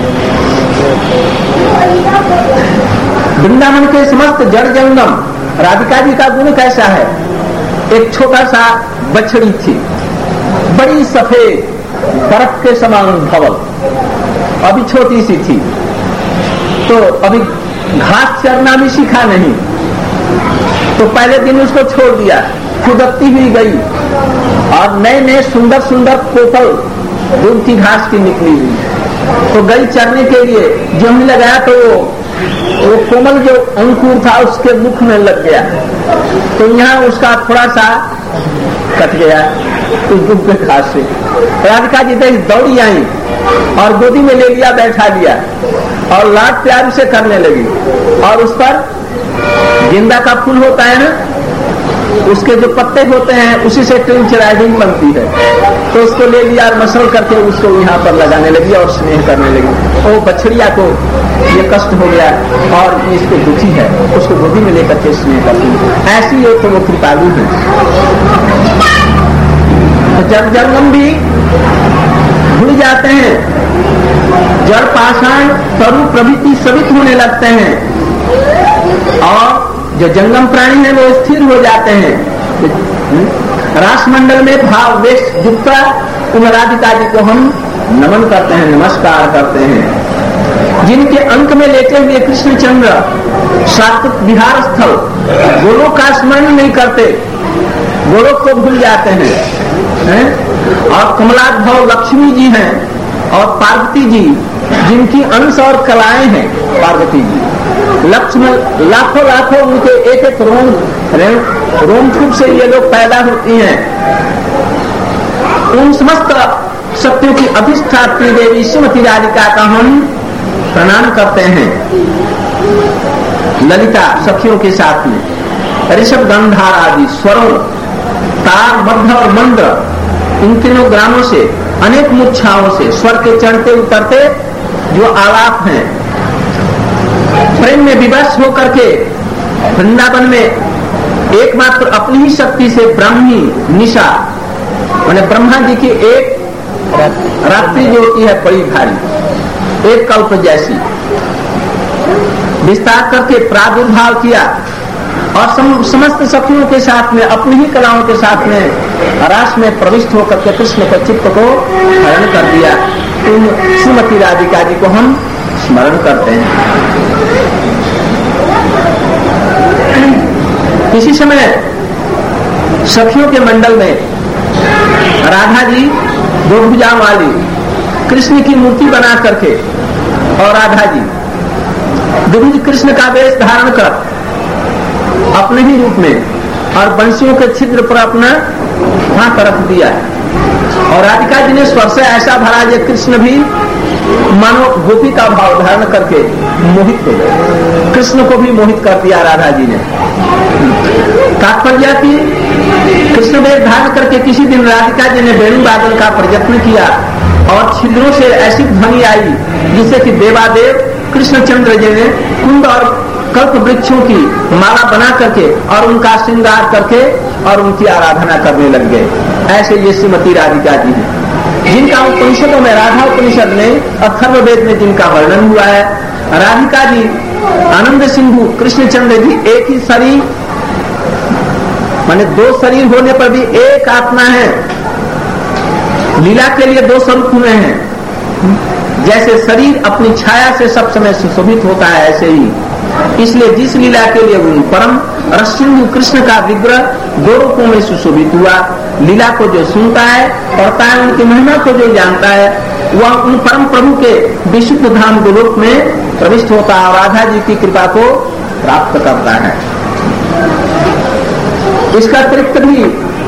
S2: वृंदावन के समस्त जड़ जंगम राधिका जी का गुण कैसा है। एक छोटा सा बछड़ी थी, बड़ी सफेद बर्फ के समान धवल, अभी छोटी सी थी, तो अभी घास चरना भी सीखा नहीं, तो पहले दिन उसको छोड़ दिया, खुदकती हुई गई, और नए नए सुंदर सुंदर कोपल दूध की घास की निकली हुई, तो गई चरने के लिए, जो हमने लगाया तो वो कोमल जो अंकुर था उसके मुख में लग गया, तो यहाँ उसका थोड़ा सा कट गया, उस दुख के खास से। राधिका जी दौड़ी आई और गोदी में ले लिया, बैठा लिया और लाड प्यार से करने लगी। और उस पर गेंदा का फूल होता है ना, उसके जो पत्ते होते हैं उसी से ट्रिंचराइडिंग बनती है, तो उसको ले लिया और मसल करके उसको यहाँ पर लगाने लगी और स्नेह करने लगी। वो बछड़िया को ये कष्ट हो गया और इसको दुखी है, उसको गोदी में लेकर के स्नेह करती है। ऐसी एक तो वो कृपालु है। तो जब जंगम भी भूल जाते हैं, जड़ पाषाण स्वरूप प्रभृति सवित होने लगते हैं और जो जंगम प्राणी है वो स्थिर हो जाते हैं। रासमंडल में भाव वेश युक्ता उन राधिका जी को हम नमन करते हैं, नमस्कार करते हैं। जिनके अंक में लेटे हुए कृष्णचंद्र सात्विक विहार स्थल गोलोक का स्मरण नहीं करते, गोलोक को भूल जाते हैं। और कमलाद्भव लक्ष्मी जी हैं और पार्वती जी, जिनकी अंश और कलाएं हैं पार्वती जी। लक्ष्मण लाखों लाखों उनके एक एक रोमकूप से ये लोग पैदा होती हैं। उन समस्त सत्यों की अधिष्ठात्री देवी श्रीमती राधिका का हम प्रणाम करते हैं। ललिता सखियों के साथ में ऋषभ गंधार आदि स्वरों, तार, मध्य और मंद्र, इन तीनों ग्रामों से, अनेक मूर्छाओं से स्वर के चढ़ते उतरते जो आलाप हैं, प्रेम में विवश होकर के वृंदावन में एकमात्र अपनी ही शक्ति से ब्राह्मी निशा माने ब्रह्मा जी की एक रात्रि जो होती है बड़ी भारी, एक कल्प जैसी विस्तार करके प्रादुर्भाव किया और समस्त सखियों के साथ में, अपनी ही कलाओं के साथ में रास में प्रविष्ट होकर के कृष्ण के चित्त को हरण कर दिया। उन श्रीमती राधिका जी को हम स्मरण करते हैं। इसी समय सखियों के मंडल में राधा जी दो भुजा वाली कृष्ण की मूर्ति बना करके और राधा जी द्विभुज कृष्ण का वेश धारण कर अपने ही रूप में और बंसियों के छिद्र पर अपना हाथ रख दिया और राधिका जी ने स्वर से ऐसा भरा जो कृष्ण भी मानो गोपी का भाव धारण करके मोहित हो गए। कृष्ण को भी मोहित कर दिया राधा जी ने। तात्पर्य की कृष्ण वेश धारण करके किसी दिन राधिका जी ने वेणु वादन का प्रयत्न किया और छिद्रों से ऐसी ध्वनि आई जिससे कि देवादेव कृष्णचंद्र जी ने कुंड और कल्प वृक्षों की माला बना करके और उनका श्रृंगार करके और उनकी आराधना करने लग गए। ऐसे ये श्रीमती राधिका जी हैं जिनका उपनिषदों में, राधा उपनिषद में, अथर्ववेद में जिनका वर्णन हुआ है। राधिका जी, आनंद सिंधु, कृष्णचंद्र जी एक ही शरीर माने दो शरीर होने पर भी एक आत्मा है। लीला के लिए दो स्वरूप हुए हैं। जैसे शरीर अपनी छाया से सब समय सुशोभित होता है, ऐसे ही इसलिए जिस लीला के लिए उन परम रसिंधु कृष्ण का विग्रह दो रूपों में सुशोभित हुआ। लीला को जो सुनता है, पढ़ता है, उनकी महिमा को जो जानता है, वह उन परम प्रभु के विशुद्ध धाम गोलोक में प्रविष्ट होता है और राधा जी की कृपा को प्राप्त करता है। इसका अतिरिक्त भी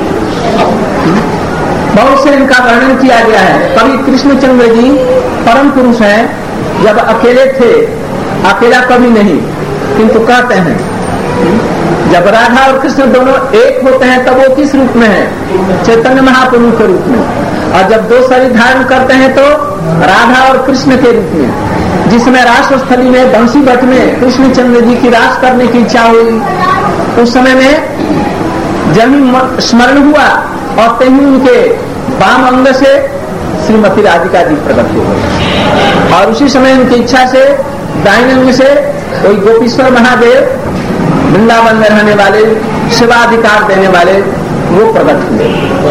S2: बहुत से इनका वर्णन किया गया है। कभी कृष्णचंद्र जी परम पुरुष हैं, जब अकेले थे, अकेला कभी नहीं, किंतु कहते हैं जब राधा और कृष्ण दोनों एक होते हैं तब वो किस रूप में है? चैतन्य महाप्रभु के रूप में। और जब दो शरीर धारण करते हैं तो राधा और कृष्ण के रूप में। जिसमें रास स्थली में बंसी भट्ट में कृष्णचंद्र जी की रास करने की इच्छा हुई, उस समय में जब ही स्मरण हुआ और तभी उनके वाम अंग से श्रीमती राधिका जी प्रकट हो गए और उसी समय उनकी इच्छा से दाहिने अंग से कोई गोपीश्वर महादेव, वृंदावन में रहने वाले, सेवाधिकार देने वाले, वो प्रकट हुए।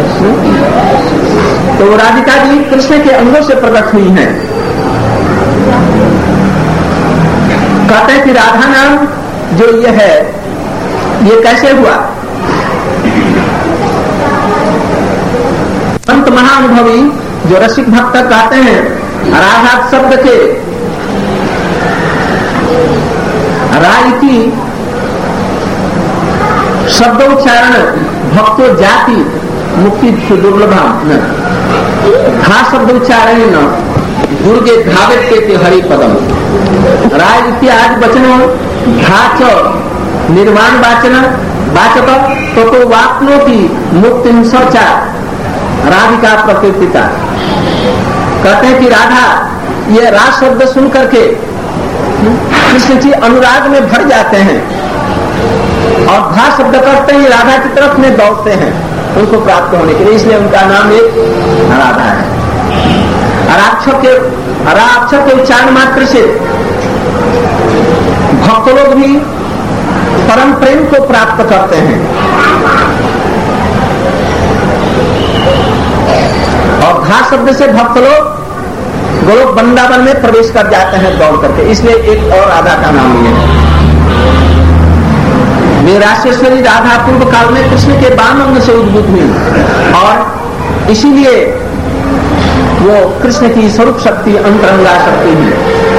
S2: तो राधिका जी कृष्ण के अंगों से प्रकट हुई हैं। कहते हैं कि राधा नाम जो ये है, ये कैसे हुआ? संत महाअनुभवी जो रसिक भक्त कहते हैं, राधा शब्द के राय की शब्दोच्चारण भक्तो जाति मुक्ति दुर्लभम धा शब्द उच्चारण न दुर्गे धावित्य के हरि पदम राज इत्यादि वचनों धाच निर्वाण वाचन वाचक तो वाक्नो की मुक्ति सचा राधिका प्रकृतिता। कहते हैं कि राधा ये राज शब्द सुन करके कृष्ण की अनुराग में भर जाते हैं और धा शब्द करते ही राधा की तरफ में दौड़ते हैं उनको प्राप्त होने के लिए, इसलिए उनका नाम एक राधा है। अक्षर के उच्चारण मात्र से भक्त लोग भी परम प्रेम को प्राप्त करते हैं और धा शब्द से भक्त लोग गोलोक वृंदावन में प्रवेश कर जाते हैं दौड़ करके, इसलिए एक और राधा का नाम ये है। राशेश्वरी राधा पूर्व काल में कृष्ण के वाम अंग से उद्भूत हुई और इसीलिए वो कृष्ण की स्वरूप शक्ति अंतरंगा शक्ति हुई।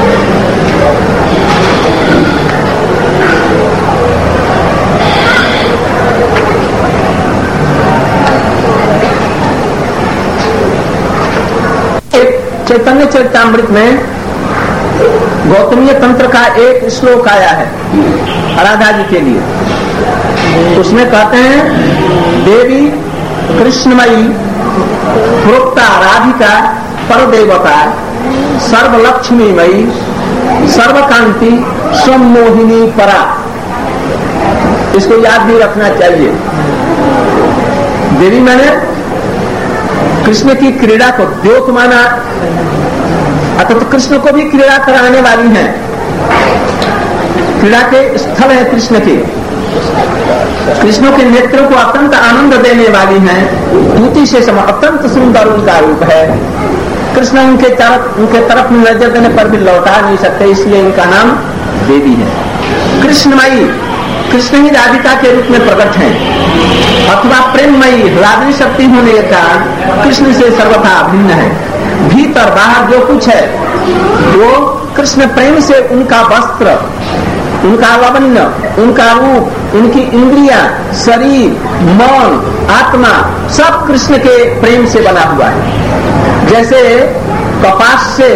S2: चैतन्य चरितामृत में गौतमीय तंत्र का एक श्लोक आया है राधा जी के लिए। उसमें कहते हैं देवी कृष्णमयी प्रोक्ता राधिका परदेवता सर्वलक्ष्मीमयी सर्वकांति सम्मोहिनी परा। इसको याद भी रखना चाहिए। देवी मैंने कृष्ण की क्रीड़ा को द्योत माना, अतः तो कृष्ण को भी क्रीड़ा कराने वाली है, क्रीड़ा के स्थल है कृष्ण के, कृष्ण के नेत्रों को अत्यंत आनंद देने वाली है, दूती से सम अत्यंत सुंदर उनका रूप है। कृष्ण उनके तरफ नजर देने पर भी लौटा नहीं सकते, इसलिए इनका नाम देवी है। कृष्णमयी कृष्ण ही राधिका के रूप में प्रकट है, अथवा प्रेममयी राधनी शक्ति होने के कारण कृष्ण से सर्वथा भिन्न है। भीतर बाहर जो कुछ है वो कृष्ण प्रेम से उनका वस्त्र, उनका लावण्य, उनका रूप, उनकी इंद्रियां, शरीर, मन, आत्मा सब कृष्ण के प्रेम से बना हुआ है। जैसे कपास से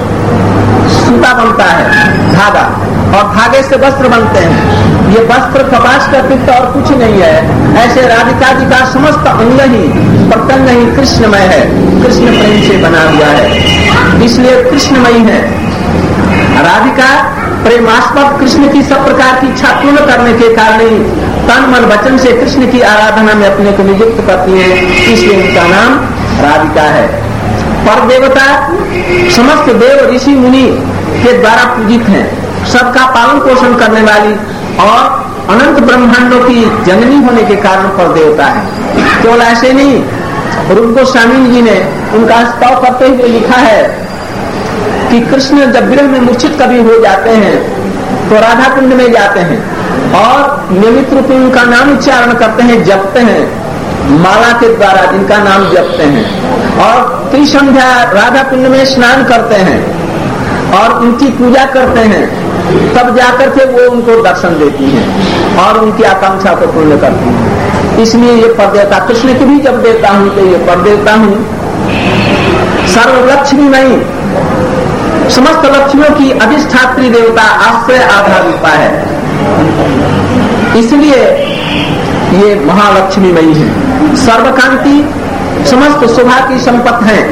S2: सूता बनता है धागा और धागे से वस्त्र बनते हैं, ये वस्त्र कपास का पित्त और कुछ नहीं है। ऐसे राधिका जी का समस्त अंग ही प्रत्यंग ही कृष्णमय है, कृष्ण प्रेम से बना हुआ है, इसलिए कृष्णमयी है। राधिका प्रेमास्पद कृष्ण की सब प्रकार की इच्छा पूर्ण करने के कारण ही तन मन वचन से कृष्ण की आराधना में अपने को नियुक्त करती है, इसलिए उनका नाम राधिका है। पर देवता समस्त देव ऋषि मुनि के द्वारा पूजित हैं, सबका पालन पोषण करने वाली और अनंत ब्रह्मांडों की जननी होने के कारण पर देवता है। केवल ऐसे नहीं, रूप गोस्वामी जी ने उनका स्तव करते हुए लिखा है कि कृष्ण जब विरह में मूर्छित कभी हो जाते हैं तो राधा कुंड में जाते हैं और नियमित रूप में उनका नाम उच्चारण करते हैं, जपते हैं माला के द्वारा, जिनका नाम जपते हैं और त्रिसंध्या राधा कुंड में स्नान करते हैं और उनकी पूजा करते हैं, तब जाकर के वो उनको दर्शन देती हैं और उनकी आकांक्षा को पूर्ण करती हैं। इसलिए ये परदेवता कृष्ण की भी जब देता हूं तो ये परदेवता हूं। सर्वलक्ष्मीमयी समस्त लक्ष्मियों की अधिष्ठात्री देवता आश्रय आधार रूपा है, इसलिए ये महालक्ष्मीमयी है। सर्वकांति समस्त शोभा की संपत्ति है,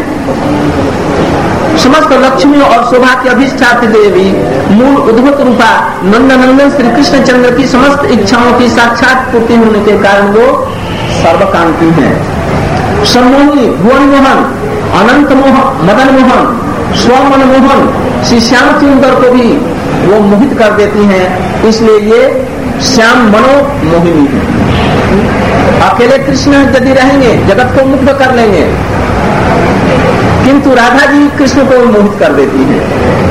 S2: समस्त लक्ष्मियों और शोभा की अधिष्ठात्री देवी मूल उद्भूत रूपा नंदनंदन श्री कृष्ण चंद्र की समस्त इच्छाओं की साक्षात पूर्ति होने के कारण वो सर्वकांति है। सम्मोहिनी भुवन मोहन अनंत मोहन मदन मोहन स्वमन मोहन श्री श्याम सुंदर को भी वो मोहित कर देती हैं, इसलिए ये श्याम मनो मोहिनी है। अकेले कृष्ण यदि रहेंगे जगत को मुक्त कर लेंगे, किंतु राधा जी कृष्ण को मोहित कर देती है।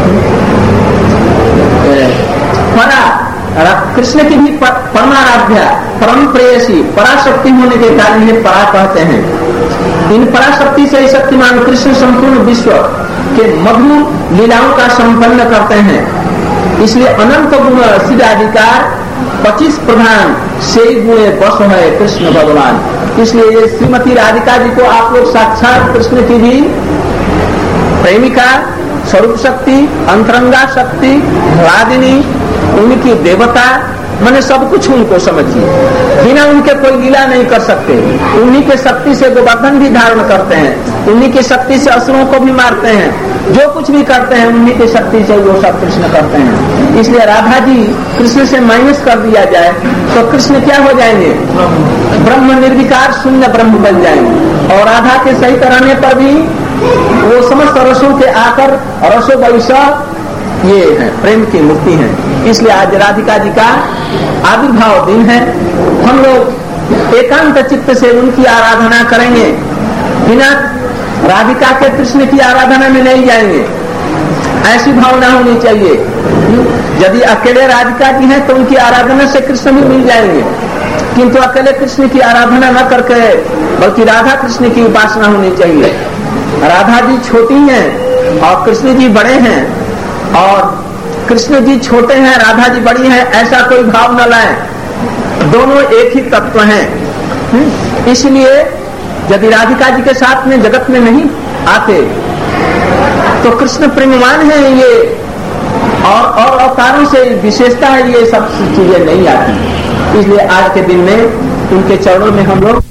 S2: परा कृष्ण की भी परमाराध्या परम प्रेयसी पराशक्ति होने के कारण ये परा कहते हैं। इन पराशक्ति से शक्तिमान कृष्ण संपूर्ण विश्व के मधुर लीलाओं का संपन्न करते हैं, इसलिए अनंत गुण सिद्धाधिकार 25 प्रधान से गुणे बस है कृष्ण भगवान। इसलिए ये श्रीमती राधिका जी को आप लोग साक्षात कृष्ण की भी प्रेमिका, स्वरूप शक्ति, अंतरंगा शक्ति, ह्लादिनी, उनकी देवता, मैंने सब कुछ उनको समझिए। बिना उनके कोई लीला नहीं कर सकते। उन्हीं के शक्ति से गोवर्धन भी धारण करते हैं, उन्हीं की शक्ति से असुरों को भी मारते हैं, जो कुछ भी करते हैं उन्हीं की शक्ति से वो सब कृष्ण करते हैं। इसलिए राधा जी कृष्ण से माइनस कर दिया जाए तो कृष्ण क्या हो जाएंगे? ब्रह्म निर्विकार शून्य ब्रह्म बन जाएंगे। और राधा के सही कराने पर भी वो समस्त रसों के आकर रसो वैसा ये है, प्रेम की मुक्ति है। इसलिए आज राधिका जी का आविर्भाव दिन है। हम लोग एकांत चित्त से उनकी आराधना करेंगे, बिना राधिका के कृष्ण की आराधना में नहीं जाएंगे। ऐसी भावना होनी चाहिए। यदि अकेले राधिका जी हैं तो उनकी आराधना से कृष्ण भी मिल जाएंगे, किंतु अकेले कृष्ण की आराधना न करके बल्कि राधा कृष्ण की उपासना होनी चाहिए। राधा जी छोटी हैं और कृष्ण जी बड़े हैं, और कृष्ण जी छोटे हैं, राधा जी बड़ी हैं, ऐसा कोई भाव न लाएं। दोनों एक ही तत्व हैं। इसलिए यदि राधिका जी के साथ में जगत में नहीं आते तो कृष्ण प्रेमवान है ये, और अवतारों से विशेषता है, ये सब चीजें नहीं आती। इसलिए आज के दिन में उनके चरणों में हम लोग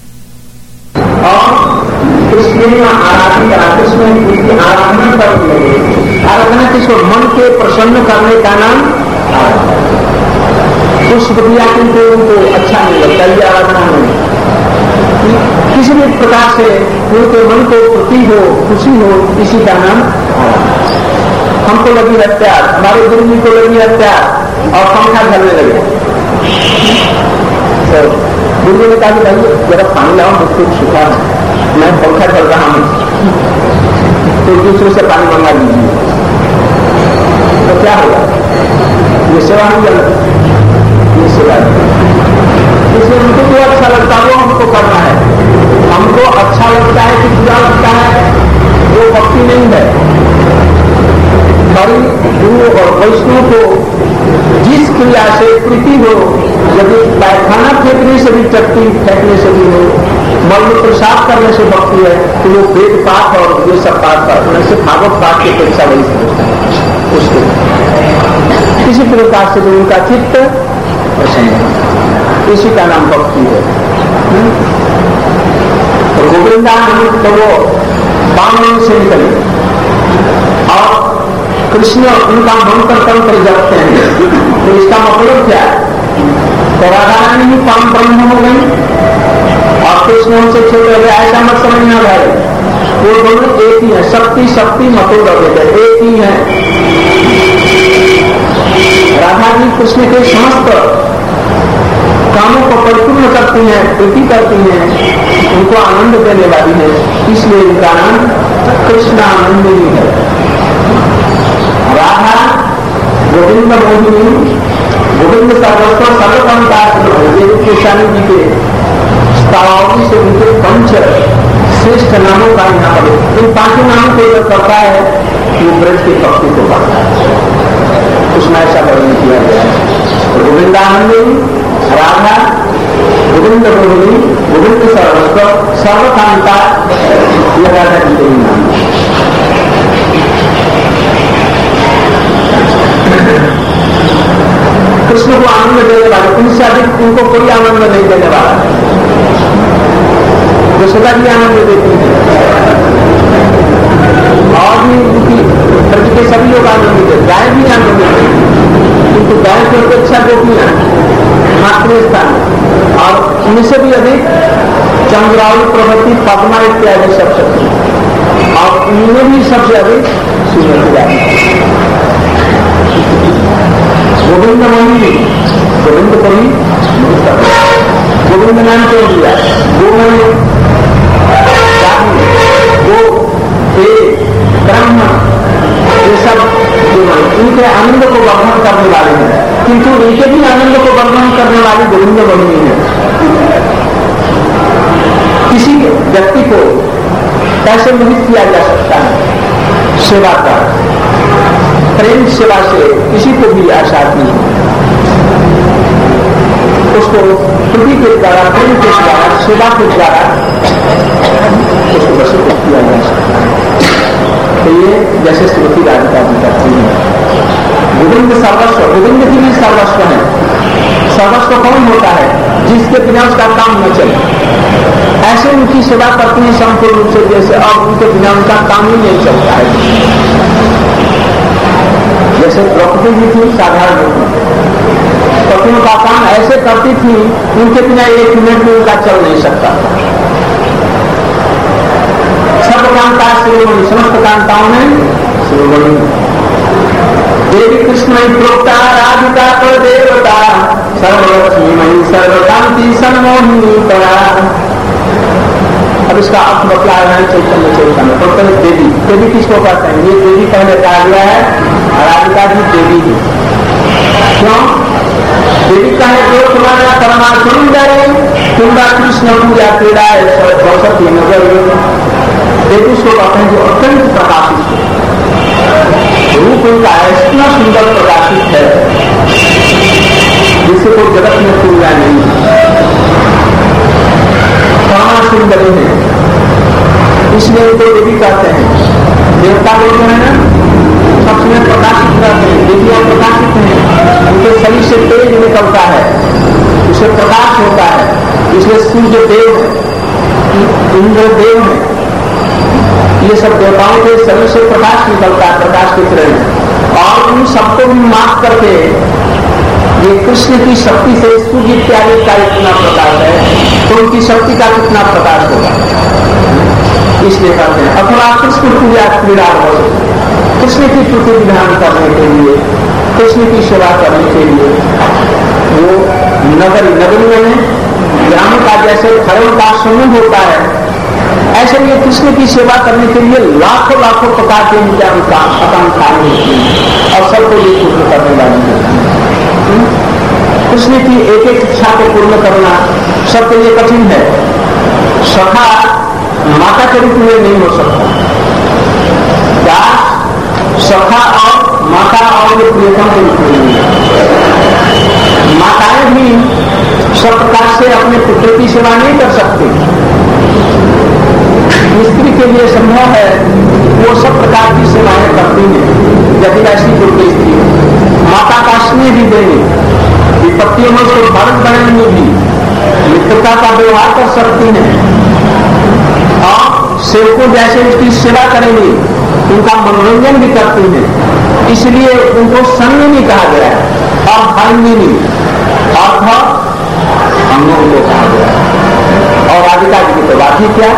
S2: और कृष्ण आराधना कर आराधना किसको? मन के प्रसन्न करने का नाम पुष्प दिया, किंतु उनको अच्छा नहीं लगता ये आराधना में। किसी भी प्रकार से उनके मन को खुशी हो, खुशी हो, इसी का नाम। हमको लगी है प्यार, हमारे गुरु जी को लगी है प्यार और पंखा झलने लगे तो गुरु ने कहा कि भाई जरा पानी लाओ, मुझको सूखा, मैं पंखा चल रहा हूँ, तो दूसरे से पानी मंगा लीजिए। तो क्या होगा? ये सेवा नहीं करना, ये सेवा इसलिए उनको जो अच्छा लगता है वो हमको करना है। हमको अच्छा लगता है कि बुरा लगता है वो भक्ति नहीं है। हरि गुरु और वैष्णव को जिस क्रिया से प्रीति हो, यदि पैखाना फेंकने से भी, चट्टी फेंकने से भी हो, मलमूत्र साफ करने से भक्ति है, तो वो वेद पाठ और ये सब पाठ करने से भागवत पाठ की अपेक्षा वही समझता है उसके। किसी प्रकार से जो उनका चित्त प्रसन्न है, इसी का नाम भक्ति है। तो गोविंदानंद तो वो बामन से निकले और कृष्ण उनका मंत्र तंत्र जपते हैं। तो इसका मतलब क्या है? तो राधा रानी ही परम ब्रह्म हो गई और कृष्ण उनसे छोटे हो गए, ऐसा मत समझना भाई। वो दोनों एक ही है, शक्ति शक्ति मतो लगे एक ही है। राधा जी कृष्ण के समस्त कामों को परिपूर्ण करती हैं, प्रीति करती हैं, उनको आनंद देने वाली है, इसलिए इनका नाम कृष्णानंदिनी है। राधा गोविंद मोहिनी, गोविंद सर्वस्व सर्वकंता स्वामी जी के स्थावरी से उनके पंच श्रेष्ठ नामों का यहाँ पर इन पांचों नामों को जो करता है वो ब्रज की भक्ति को करता है, उसमें ऐसा वर्णन किया गया है। गोविंदानंदिनी, राधा, गोविंद मोहिनी, गोविंद सर्वस्व सर्वकांता, यह राधा जी के नाम है। कृष्ण को आनंद देने वाले, उनसे अधिक उनको कोई आनंद नहीं देने वाला है। यशोदा जी आनंद देती है और भी उनकी ब्रज के सभी लोग आनंद देते, गाय भी आनंद देते हैं, किंतु गाय की अपेक्षा गोपियां मातृ स्थान और उनसे भी अधिक चंद्रावली, प्रवृत्ति, पद्मा इत्यादि सब शक्ति और उनमें भी सबसे अधिक श्रीमती राधिका। गोविंद मोहिनी, गोविंद को ही गोविंद नाम क्यों दिया? गोविंद गो, ब्रह्म, ये सब इनके आनंद को वर्णन करने वाले हैं, किंतु इनके भी आनंद को वर्णन करने वाली गोविंद मोहिनी है। किसी व्यक्ति को कैसे मोहित किया जा सकता है? सेवा कर, प्रेम सेवा से किसी को भी आसाद नहीं। उसको कृति के द्वारा, प्रेम के द्वारा, सेवा के द्वारा उसको वशीकृत किया जा सकता है। तो ये जैसे श्रीमती राधिका जी करती है, गोविंद सर्वस्व, गोविंद की भी सर्वस्व है। सर्वस्व कौन होता है? जिसके बिना उसका काम न चले। ऐसे उनकी सेवा करती है संपूर्ण रूप से, जैसे अब उनके बिना उनका काम ही नहीं चलता है। जैसे द्रौपदी जी थी साधारण रूप में, पतियों का काम ऐसे करती थी, उनके बिना 1 मिनट में उनका चल नहीं सकता। सब कांता शिरोमणि, समस्त कांताओं में शिरोमणि। देवी कृष्ण प्रोक्ता राधिका पर देवता, सर्वलक्ष्मीमयी सर्वकांति सन्मोहिनी परा। अब इसका अर्थ बतला रहे हैं चैतन्य चैतन्य। तो पहले देवी, देवी किसको कहते हैं? ये देवी पहले कहा गया है, राधिका जी देवी है। क्यों? देवी कहे जो तुम्हारा परमा सुंदर, तुम्हारा कृष्ण पूजा क्रीड़ा सरस्वती नगर। देवी उसको कहते हैं जो अत्यंत प्रकाशित है, रूप उनका इतना सुंदर प्रकाशित है जिससे कोई जगत में तुलना नहीं है। परमा सुंदर है, इसलिए उनको देवी कहते हैं। देवता लोग जो है ना सबसे प्रकाशित रहते हैं, देवियां प्रकाशित हैं, उनके शरीर से तेज निकलता है, उससे प्रकाश होता है। इसलिए सूर्य देव है, इंद्र देव है, ये सब देवताओं के शरीर से प्रकाश निकलता है, प्रकाश की किरण। और उन सबको भी माफ करके ये कृष्ण की शक्ति से सूर्य इत्यादि का इतना प्रकाश है, तो उनकी शक्ति का कितना प्रकाश होगा। इसलिए कहते हैं अथवा कृष्ण पूजा क्रीड़ा हो, कृष्ण की स्तुति विधान करने के लिए, कृष्ण की सेवा करने के लिए वो नगरी में ग्राम का जैसे खड़ों का समूह होता है, ऐसे ये कृष्ण की सेवा करने के लिए लाखों लाखों प्रकार के उनके आकांक्षाएं होती हैं और सबको ये पूर्ण करने वाली होती है। कृष्ण की एक एक इच्छा को पूर्ण करना सबके लिए कठिन है। सखा माता के रूप में नहीं हो सकता। दास सखा और माता और प्रियतम के रूप में नहीं। माताएं भी सब प्रकार से अपने पुत्र की सेवा नहीं कर सकती। स्त्री के लिए संभव है, वो सब प्रकार की सेवाएं करती हैं यदि ऐसी पुत्र स्त्री है। माता का स्नेह भी देने, विपत्तियों में उसको भारत बनाने में भी मित्रता का व्यवहार कर सकती हैं और सेवकों जैसे उसकी सेवा करेंगे, उनका मनोरंजन भी करती हैं। इसलिए उनको संगिनी कहा गया है और भांगिनी अर्थात अंगों को कहा गया है। और राधिका जी की तो बात ही क्या,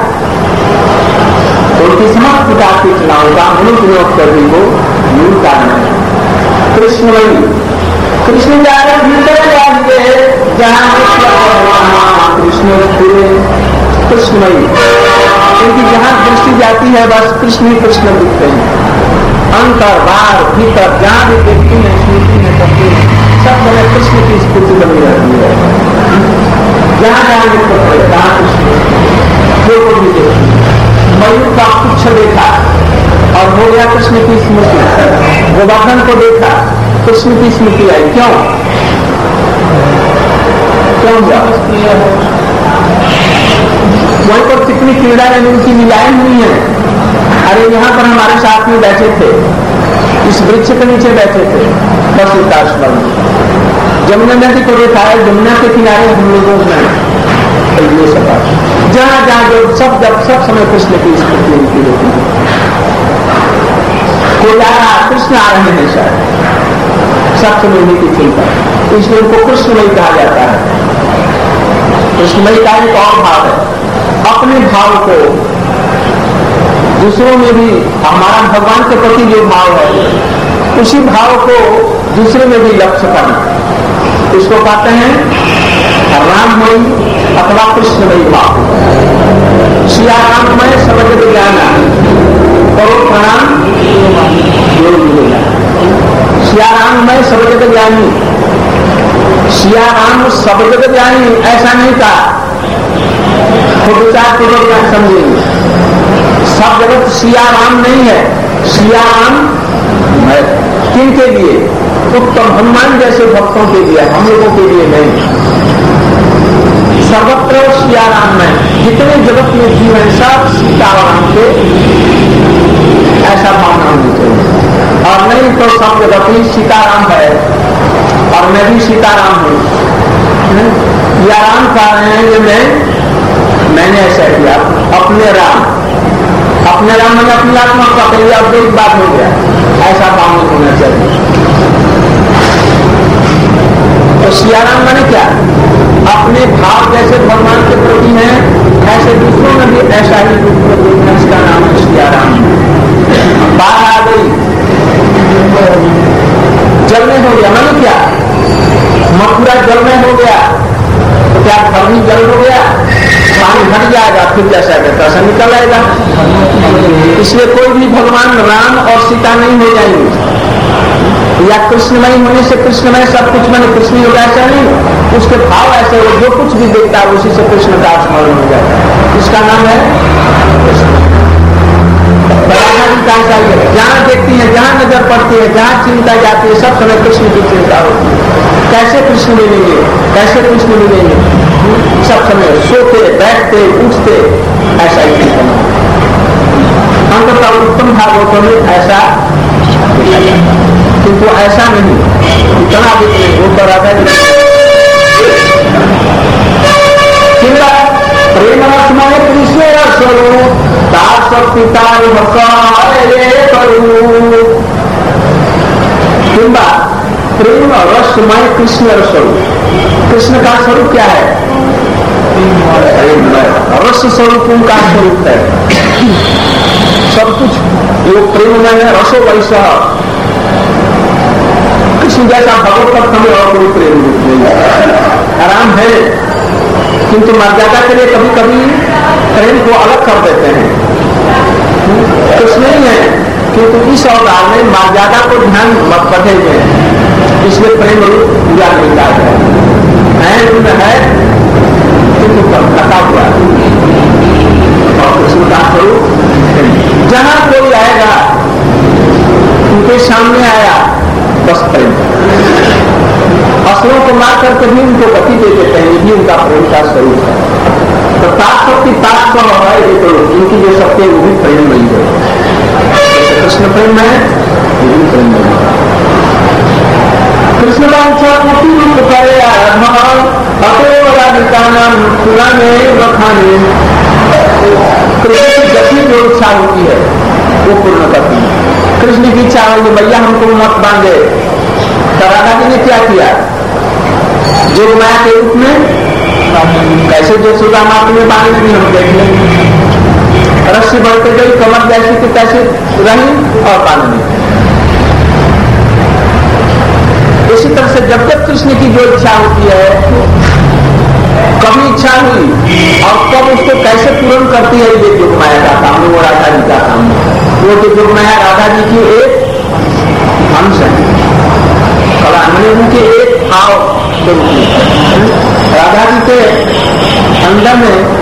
S2: उनकी समस्त प्रकार की चुनाव का अनुप्रयोग करने को मूल कारण है। कृष्णमयी, कृष्ण जा रहे भीतर जाएंगे जहां कृष्ण पूरे कृष्णमयी, क्योंकि जहां दृष्टि जाती है बस कृष्ण ही कृष्ण दिखते हैं। अंतर बाहर भीतर जहां भी देखती है स्मृति में करती है, सब समय कृष्ण की स्थिति बनी रहती है। जहां जहां लिखते पड़े जहां कृष्ण जो को भी देखती है। मयूर का पुच्छ देखा और हो गया कृष्ण की स्मृति। गोवर्धन को देखा, कृष्ण की स्मृति आई। क्यों वहीं पर कितनी क्रीड़ा यानी उनकी लीलाएं हुई हैं। अरे यहाँ पर हमारे साथ में बैठे थे, इस वृक्ष के नीचे बैठे थे, बस उताश्रम जमुना नदी को देखा है, जमुना के किनारे हम लोगों ने ये सब जहाँ जहाँ जो सब जब सब समय कृष्ण की स्मृति उनकी होती है। कोई आ रहा, कृष्ण आ रहे हैं शायद, सब समय की चिंता, इसलिए उनको कृष्णमयी कहा जाता है। कृष्णमयी का एक और भाव है, अपने भाव को दूसरों में भी, हमारा भगवान के प्रति जो भाव है उसी भाव को दूसरे में भी लक्ष्य करना, इसको कहते हैं राममयी अथवा कृष्णमयी भाव। सिया राममय समझ जाना, करो प्रणाम योग मिलेगा। सिया राममय सब जगत ज्ञानी, सिया राम सब जगत ज्ञानी ऐसा नहीं कहा, खुद विचार पूर्वक समझेंगे। सब जगत सिया राम नहीं है, सिया राम किन के लिए? उत्तम हनुमान जैसे भक्तों के लिए, हम लोगों के लिए नहीं। सर्वत्र सियाराम में, जितने जगत में जीव है सब सीताराम के, ऐसा भावना होनी चाहिए। और नहीं तो सब जगत ही सीताराम है और मैं भी सीताराम हूँ, या राम कह रहे हैं कि मैंने ऐसा किया, अपने राम मैंने अपनी आत्मा का पहले अब एक बात हो गया, ऐसा काम नहीं होना चाहिए। तो सियाराम मैंने क्या, अपने भाव जैसे भगवान के प्रति हैं ऐसे दूसरों में भी ऐसा ही रूप को देखना, इसका नाम है सियाराम। बाढ़ आ गई, जल में हो गया, मैंने क्या मथुरा जल में हो गया, तो क्या धर्मी जल हो गया, पानी भर जाएगा, फिर जैसा कहता ऐसा निकल आएगा। इसलिए कोई भी भगवान राम और सीता नहीं हो जाएंगे, या कृष्णमय होने से कृष्णमय सब कुछ मैंने कृष्ण हो ऐसा नहीं, उसके भाव ऐसे हो, जो कुछ भी देखता है उसी से कृष्ण का स्मरण हो जाता है, इसका नाम है कृष्ण। जहां देखती है, जहां नजर पड़ती है, जहां चिंता जाती है, सब समय कृष्ण की चिंता होती है। कैसे कृष्ण मिलेंगे, कैसे कृष्ण मिलेंगे, सब समय सोते बैठते उठते ऐसा ही चिंतन। अंततः उत्तम भागवतों में ऐसा देखा जाता, किंतु ऐसा नहीं, इतना भी नहीं, वो तो राधा जी प्रेम रसमय कृष्ण स्वरूप दास पिता किंबा प्रेम रसमय कृष्ण स्वरूप। कृष्ण का स्वरूप क्या है, रस स्वरूप उनका स्वरूप है, सब कुछ जो प्रेममय है, रसो वैसा कृष्ण जैसा भगवत हमें और कोई प्रेम नहीं, आराम है, किंतु मर्यादा के लिए कभी कभी प्रेम को अलग कर देते हैं। कृष्ण नहीं है, किंतु इस अवतार में मर्यादा को ध्यान मत बढ़े हुए हैं, इसलिए प्रेम रूप पूरा नहीं जाता है, किंतु लगा हुआ और कृष्ण का स्वरूप जहां कोई आएगा उनके सामने आया बस प्रेम, असुरों को मार करके भी उनको गति दे देते हैं, ये भी उनका प्रेम का स्वरूप है। तो तात्शक्ति तात्व है, ये तो इनकी जो शक्ति है वो भी प्रेम नहीं है, जैसे कृष्ण प्रेम है वो भी प्रेम नहीं है। कृष्ण रूप करे पुराने बखाने, कृष्ण की गति जो इच्छा होती है वो पूर्ण करती है। कृष्ण की इच्छा होगी भैया हमको मत बांधे, तो राधा जी ने क्या किया, जो माया के रूप में कैसे जो सुधा माता में बांध दी, हम देख लेंगे, रस्सी बढ़ते गई कमर जैसी कि कैसे रही और बांध दी। इसी तरह से जब तक कृष्ण की जो इच्छा होती है, कभी इच्छा हुई और कब उसको कैसे पूर्ण करती है, ये जो माया का काम है, वो राधा जी का काम है। वो जो माया राधा जी की एक अंश है, कला उनके एक भाव के रूप में राधा जी के अंदर में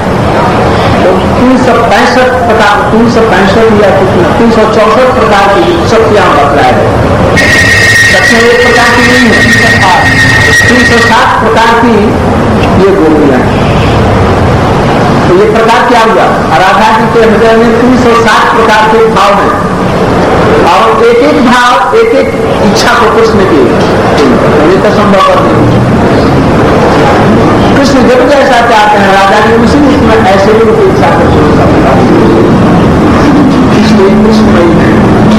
S2: 365 प्रकार, 365 या कितना 364 प्रकार की शक्तियां बतलाए गए, सबसे एक प्रकार की नहीं है, 360 प्रकार की ये गोपियां। तो ये प्रकार क्या हुआ, राधा जी के हृदय में 360 प्रकार के भाव हैं और एक एक भाव एक एक इच्छा को कृष्ण की, ये तो संभव नहीं। कृष्ण जब जैसा चाहते हैं राधा जी उसी उसमें ऐसे ही उनकी इच्छा को शुरू करता है, इसलिए कृष्ण नहीं है।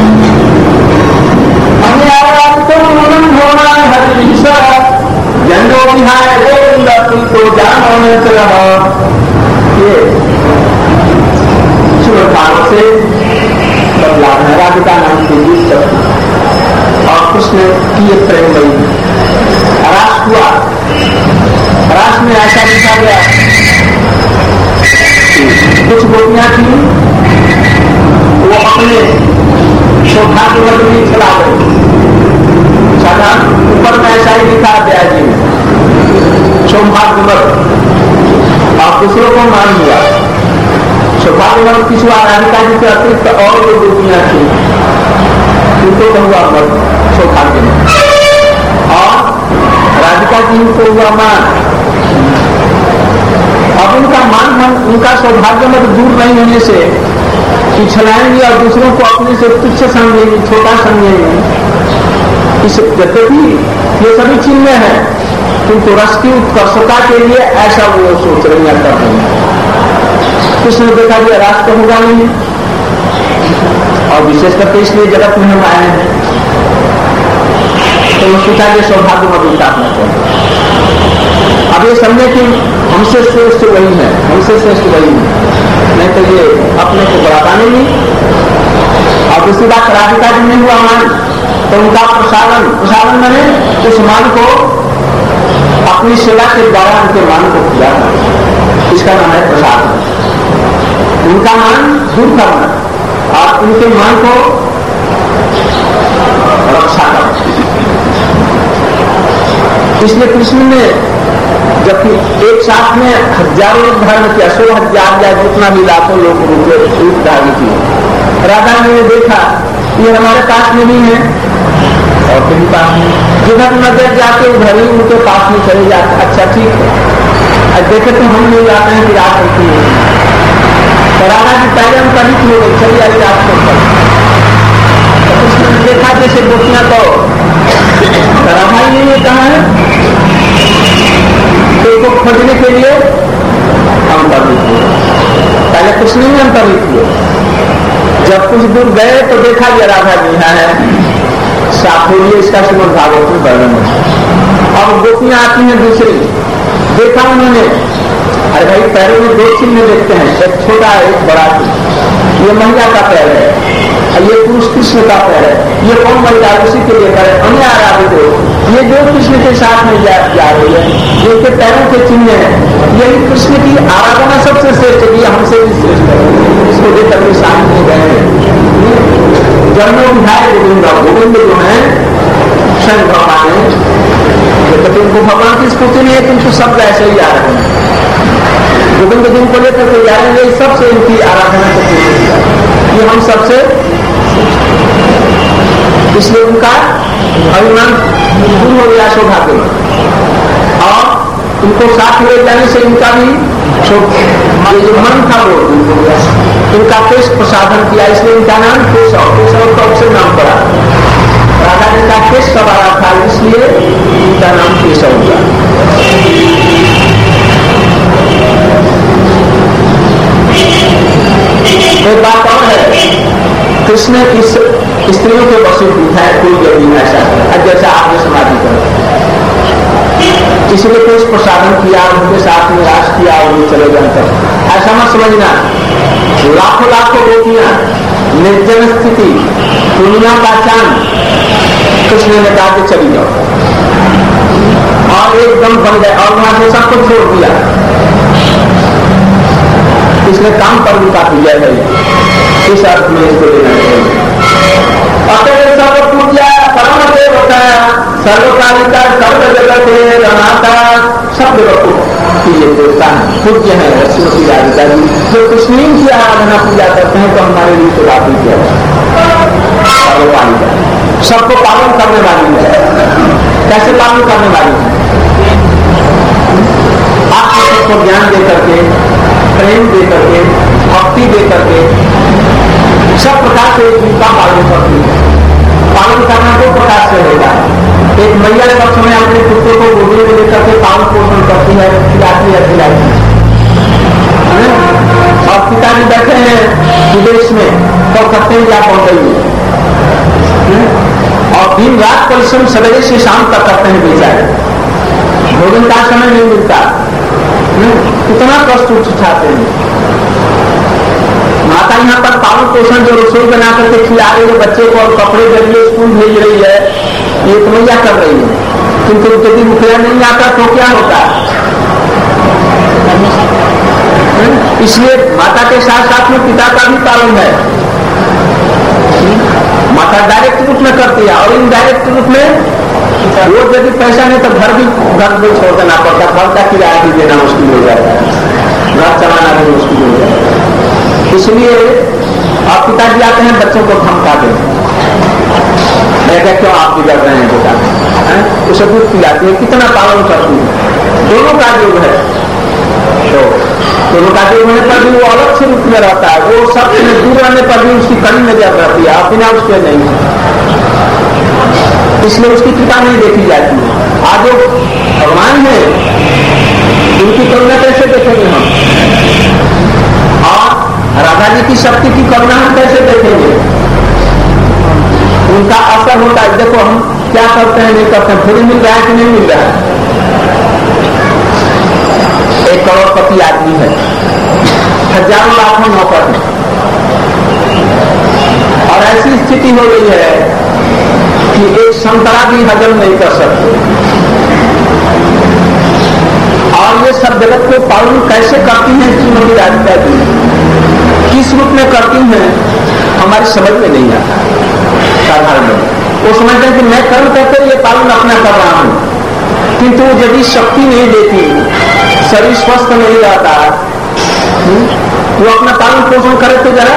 S2: जनो विहाय गोविंद तुमको जानो न चलह, ये शिवभाव से बदला है, राधिका नाम के गीत और कृष्ण की ये प्रेम बनी। रास हुआ, रास में ऐसा लिखा गया, कुछ गोपियां थी वो अपने सौभाग्य वर्ग में चला गई, ऊपर में ऐसा ही लिखा गया जी सौभाग्य वर्ग, और दूसरों को मान हुआ। सौभाग्य वर्ग किस हुआ, राधिका जी के अतिरिक्त और जो गोपियां थी उनको तो हुआ वर्ग सौभाग्य में, और राधिका जी को हुआ मान। अब उनका मान उनका सौभाग्य मत दूर नहीं होने से पिछलाएंगे और दूसरों को अपने से तुच्छ समझेंगे, छोटा समझेंगे। इस यद्यपि ये सभी चिन्ह है, किंतु रस की उत्कर्षता के लिए ऐसा वो सोच रही है, कर रही है। कृष्ण ने देखा कि रास तो होगा नहीं, और विशेष करके इसलिए जगत में हम आए हैं, तो उसका ये सौभाग्य मत उतारना चाहिए। अब ये समझे कि हमसे श्रेष्ठ वही है, हमसे श्रेष्ठ वही है, नहीं तो ये अपने को बढ़ाता नहीं। और दूसरी बात, राधिका जी नहीं हुआ मान, तो उनका प्रसारण मैंने उस मान को अपनी सेवा के द्वारा उनके मान को किया, इसका नाम है प्रसारण। उनका मान दूर करना और उनके मान को रक्षा करना। इसलिए कृष्ण ने जबकि एक साथ में हजारों लोग धर्म किया, 100,000 या जितना भी लाखों लोग उनके रूप धारण किए। राधा ने देखा ये हमारे पास में नहीं है और कहीं पास में, जिधर नजर जाके उधर ही उनके पास में चले जाते। अच्छा ठीक है, अब देखे तो हम नहीं जाते हैं कि रात होती है, तो राधा जी पहले हम कभी हो गए, चलिए आज रात को कृष्ण ने देखा जैसे गोपियां तो राधा जी ने कहा है, तो उसको खोजने के लिए अंतर्हित हुए। पहले कृष्ण ही अंतर्हित हुए। जब कुछ दूर गए तो देखा कि राधा जी है, साफोलिए इसका श्रीमद् भागवत में वर्णन है। अब गोपियां आती हैं दूसरी, देखा उन्होंने, अरे भाई पैरों में 2 चिन्ह देखते हैं, एक छोटा एक बड़ा चिन्ह, ये महिला का पैर है, ये पुरुष कृष्ण का पैर है, ये कौन महिला उसी के लिए पैर, अन्य आराधित हो, ये जो कृष्ण के साथ में जा रही है, जिनके पैरों के चिन्ह है, यही कृष्ण की आराधना सबसे श्रेष्ठ है, हमसे भी श्रेष्ठ है। इसको देकर के सामने गए जन्मों विधाय गोविंद जो है स्वयं भगवान है, तो उनको भगवान की स्फूर्ति नहीं है, किंतु सब ऐसे ही आ रहे हैं। गोविंद जी को लेकर के जा रहे हैं, सबसे इनकी आराधना करते हैं, ये हम सबसे, इसलिए उनका अभिमान दूर हो गया सौभाग्य में, और उनको साथ ले जाने से इनका भी जो मन था वो इनका केश प्रसाधन किया, इसलिए इनका नाम केशव, केशव कब से नाम पड़ा, राधा जी का केश सवारा था, इसलिए इनका नाम केशव हुआ। एक बात और है, कृष्ण इस स्त्रियों के वशीभूत है, कोई व्यक्ति ऐसा है जैसा आपने समाधि कर, इसलिए कोई प्रसाधन किया, उनके साथ में रास किया और वो चले जाते। ऐसा मत समझना, लाखों लाखों गोपियां निर्जन स्थिति, दुनिया का चांद, कृष्ण ने कहा कि चली जाओ, और एकदम बन गए और वहां से सबको छोड़ दिया। इसने काम पर उनका दिया है, इस अर्थ में इसको लेना चाहिए। अतः सब पूजा परम देवता सर्वकालिका सर्व जगत रमाता, सब जगतों की ये देवता है, पूज्य है श्रीमती राधिका जी, जो कृष्ण की आराधना पूजा करते हैं तो हमारे लिए तो बात ही किया सर्वकालिका, सबको पालन करने वाली है। कैसे पालन करने वाली है? आप सबको ज्ञान दे करके, प्रेम दे करके, भक्ति दे करके, सब प्रकार से उनका पालन करती है। पालन करना 2 प्रकार से होता है, एक मैया पक्ष में अपने पुत्र को गोदी में लेकर के पालन पोषण करती है, खिलाती है खिलाती है, और पिताजी बैठे हैं विदेश में, तो करते हैं या पहुंचाइए, और दिन रात परिश्रम सवेरे से शाम तक करते हैं बेचारे, भोजन का समय नहीं मिलता, कितना कष्ट उठाते हैं। माता यहाँ पर पालन पोषण जो रसोई बना करके खिला रही है बच्चे को, और कपड़े जरिए स्कूल भेज रही है, ये तो मैया कर रही है, किंतु यदि मुखिया नहीं आता तो क्या होता? इसलिए माता के साथ साथ में पिता का भी पालन है। माता डायरेक्ट रूप में करती है, और इनडायरेक्ट रूप में वो यदि पैसा नहीं तो घर भी छोड़ देना पड़ता, घर का किराया भी देना मुश्किल हो जाता है, घर चलाना भी मुश्किल हो जाता है। इसलिए आप पिताजी आते हैं बच्चों को धमका दें, मैं क्यों आप बिगड़ रहे हैं बेटा, उसे दूध पिलाती है, कितना पालन करती है, दोनों का योग है। तो तो लोकादेव होने पर भी वो अलग से रूप में रहता है, वो सब दूर रहने पर भी उसकी कड़ी नजर रहती है, बिना उसके नहीं, इसलिए उसकी कृपा नहीं देखी जाती है। आज जो भगवान है उनकी करुणा कैसे देखेंगे हम, और राधा जी की शक्ति की करुणा हम कैसे देखेंगे, उनका असर होता है। देखो हम क्या करते हैं नहीं करते हैं, थोड़ी मिल रहा है कि नहीं मिल रहा है। 1 करोड़पति आदमी है, हजारों लाखों नौकर है, और ऐसी स्थिति हो गई है कि एक संतरा भी हजम नहीं कर सकते, और ये सब जगत को पालन कैसे करती हैं श्रीमती राधिका जी, किस रूप में करती हैं हमारी समझ में नहीं आता। साधारण लोग वो समझते हैं कि मैं कर्म करके ये पालन अपना कर रहा हूं, किंतु यदि शक्ति नहीं देती, शरीर स्वस्थ नहीं रहता, वो अपना पालन पोषण करे तो जरा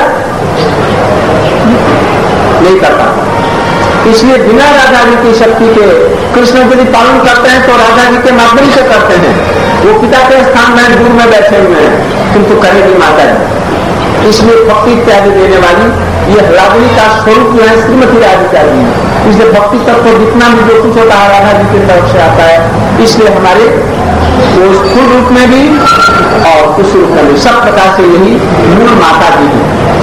S2: नहीं करता। इसलिए बिना राधा जी की शक्ति के कृष्ण यदि पालन करते हैं तो राधा जी के माध्यम से करते हैं। वो पिता के स्थान में दूर में बैठे हुए हैं, किंतु करेगी माता जी। इसलिए भक्ति इत्यादि देने वाली ये रागिनी का स्वरूप जो है श्रीमती राधिका जी है। इसलिए भक्ति तत्व तो जितना भी जो कुछ होता है राधा जी की तरफ से आता है, इसलिए हमारे वो स्थूल रूप में भी और कुछ रूप में भी सब प्रकार से यही मूल माता जी है।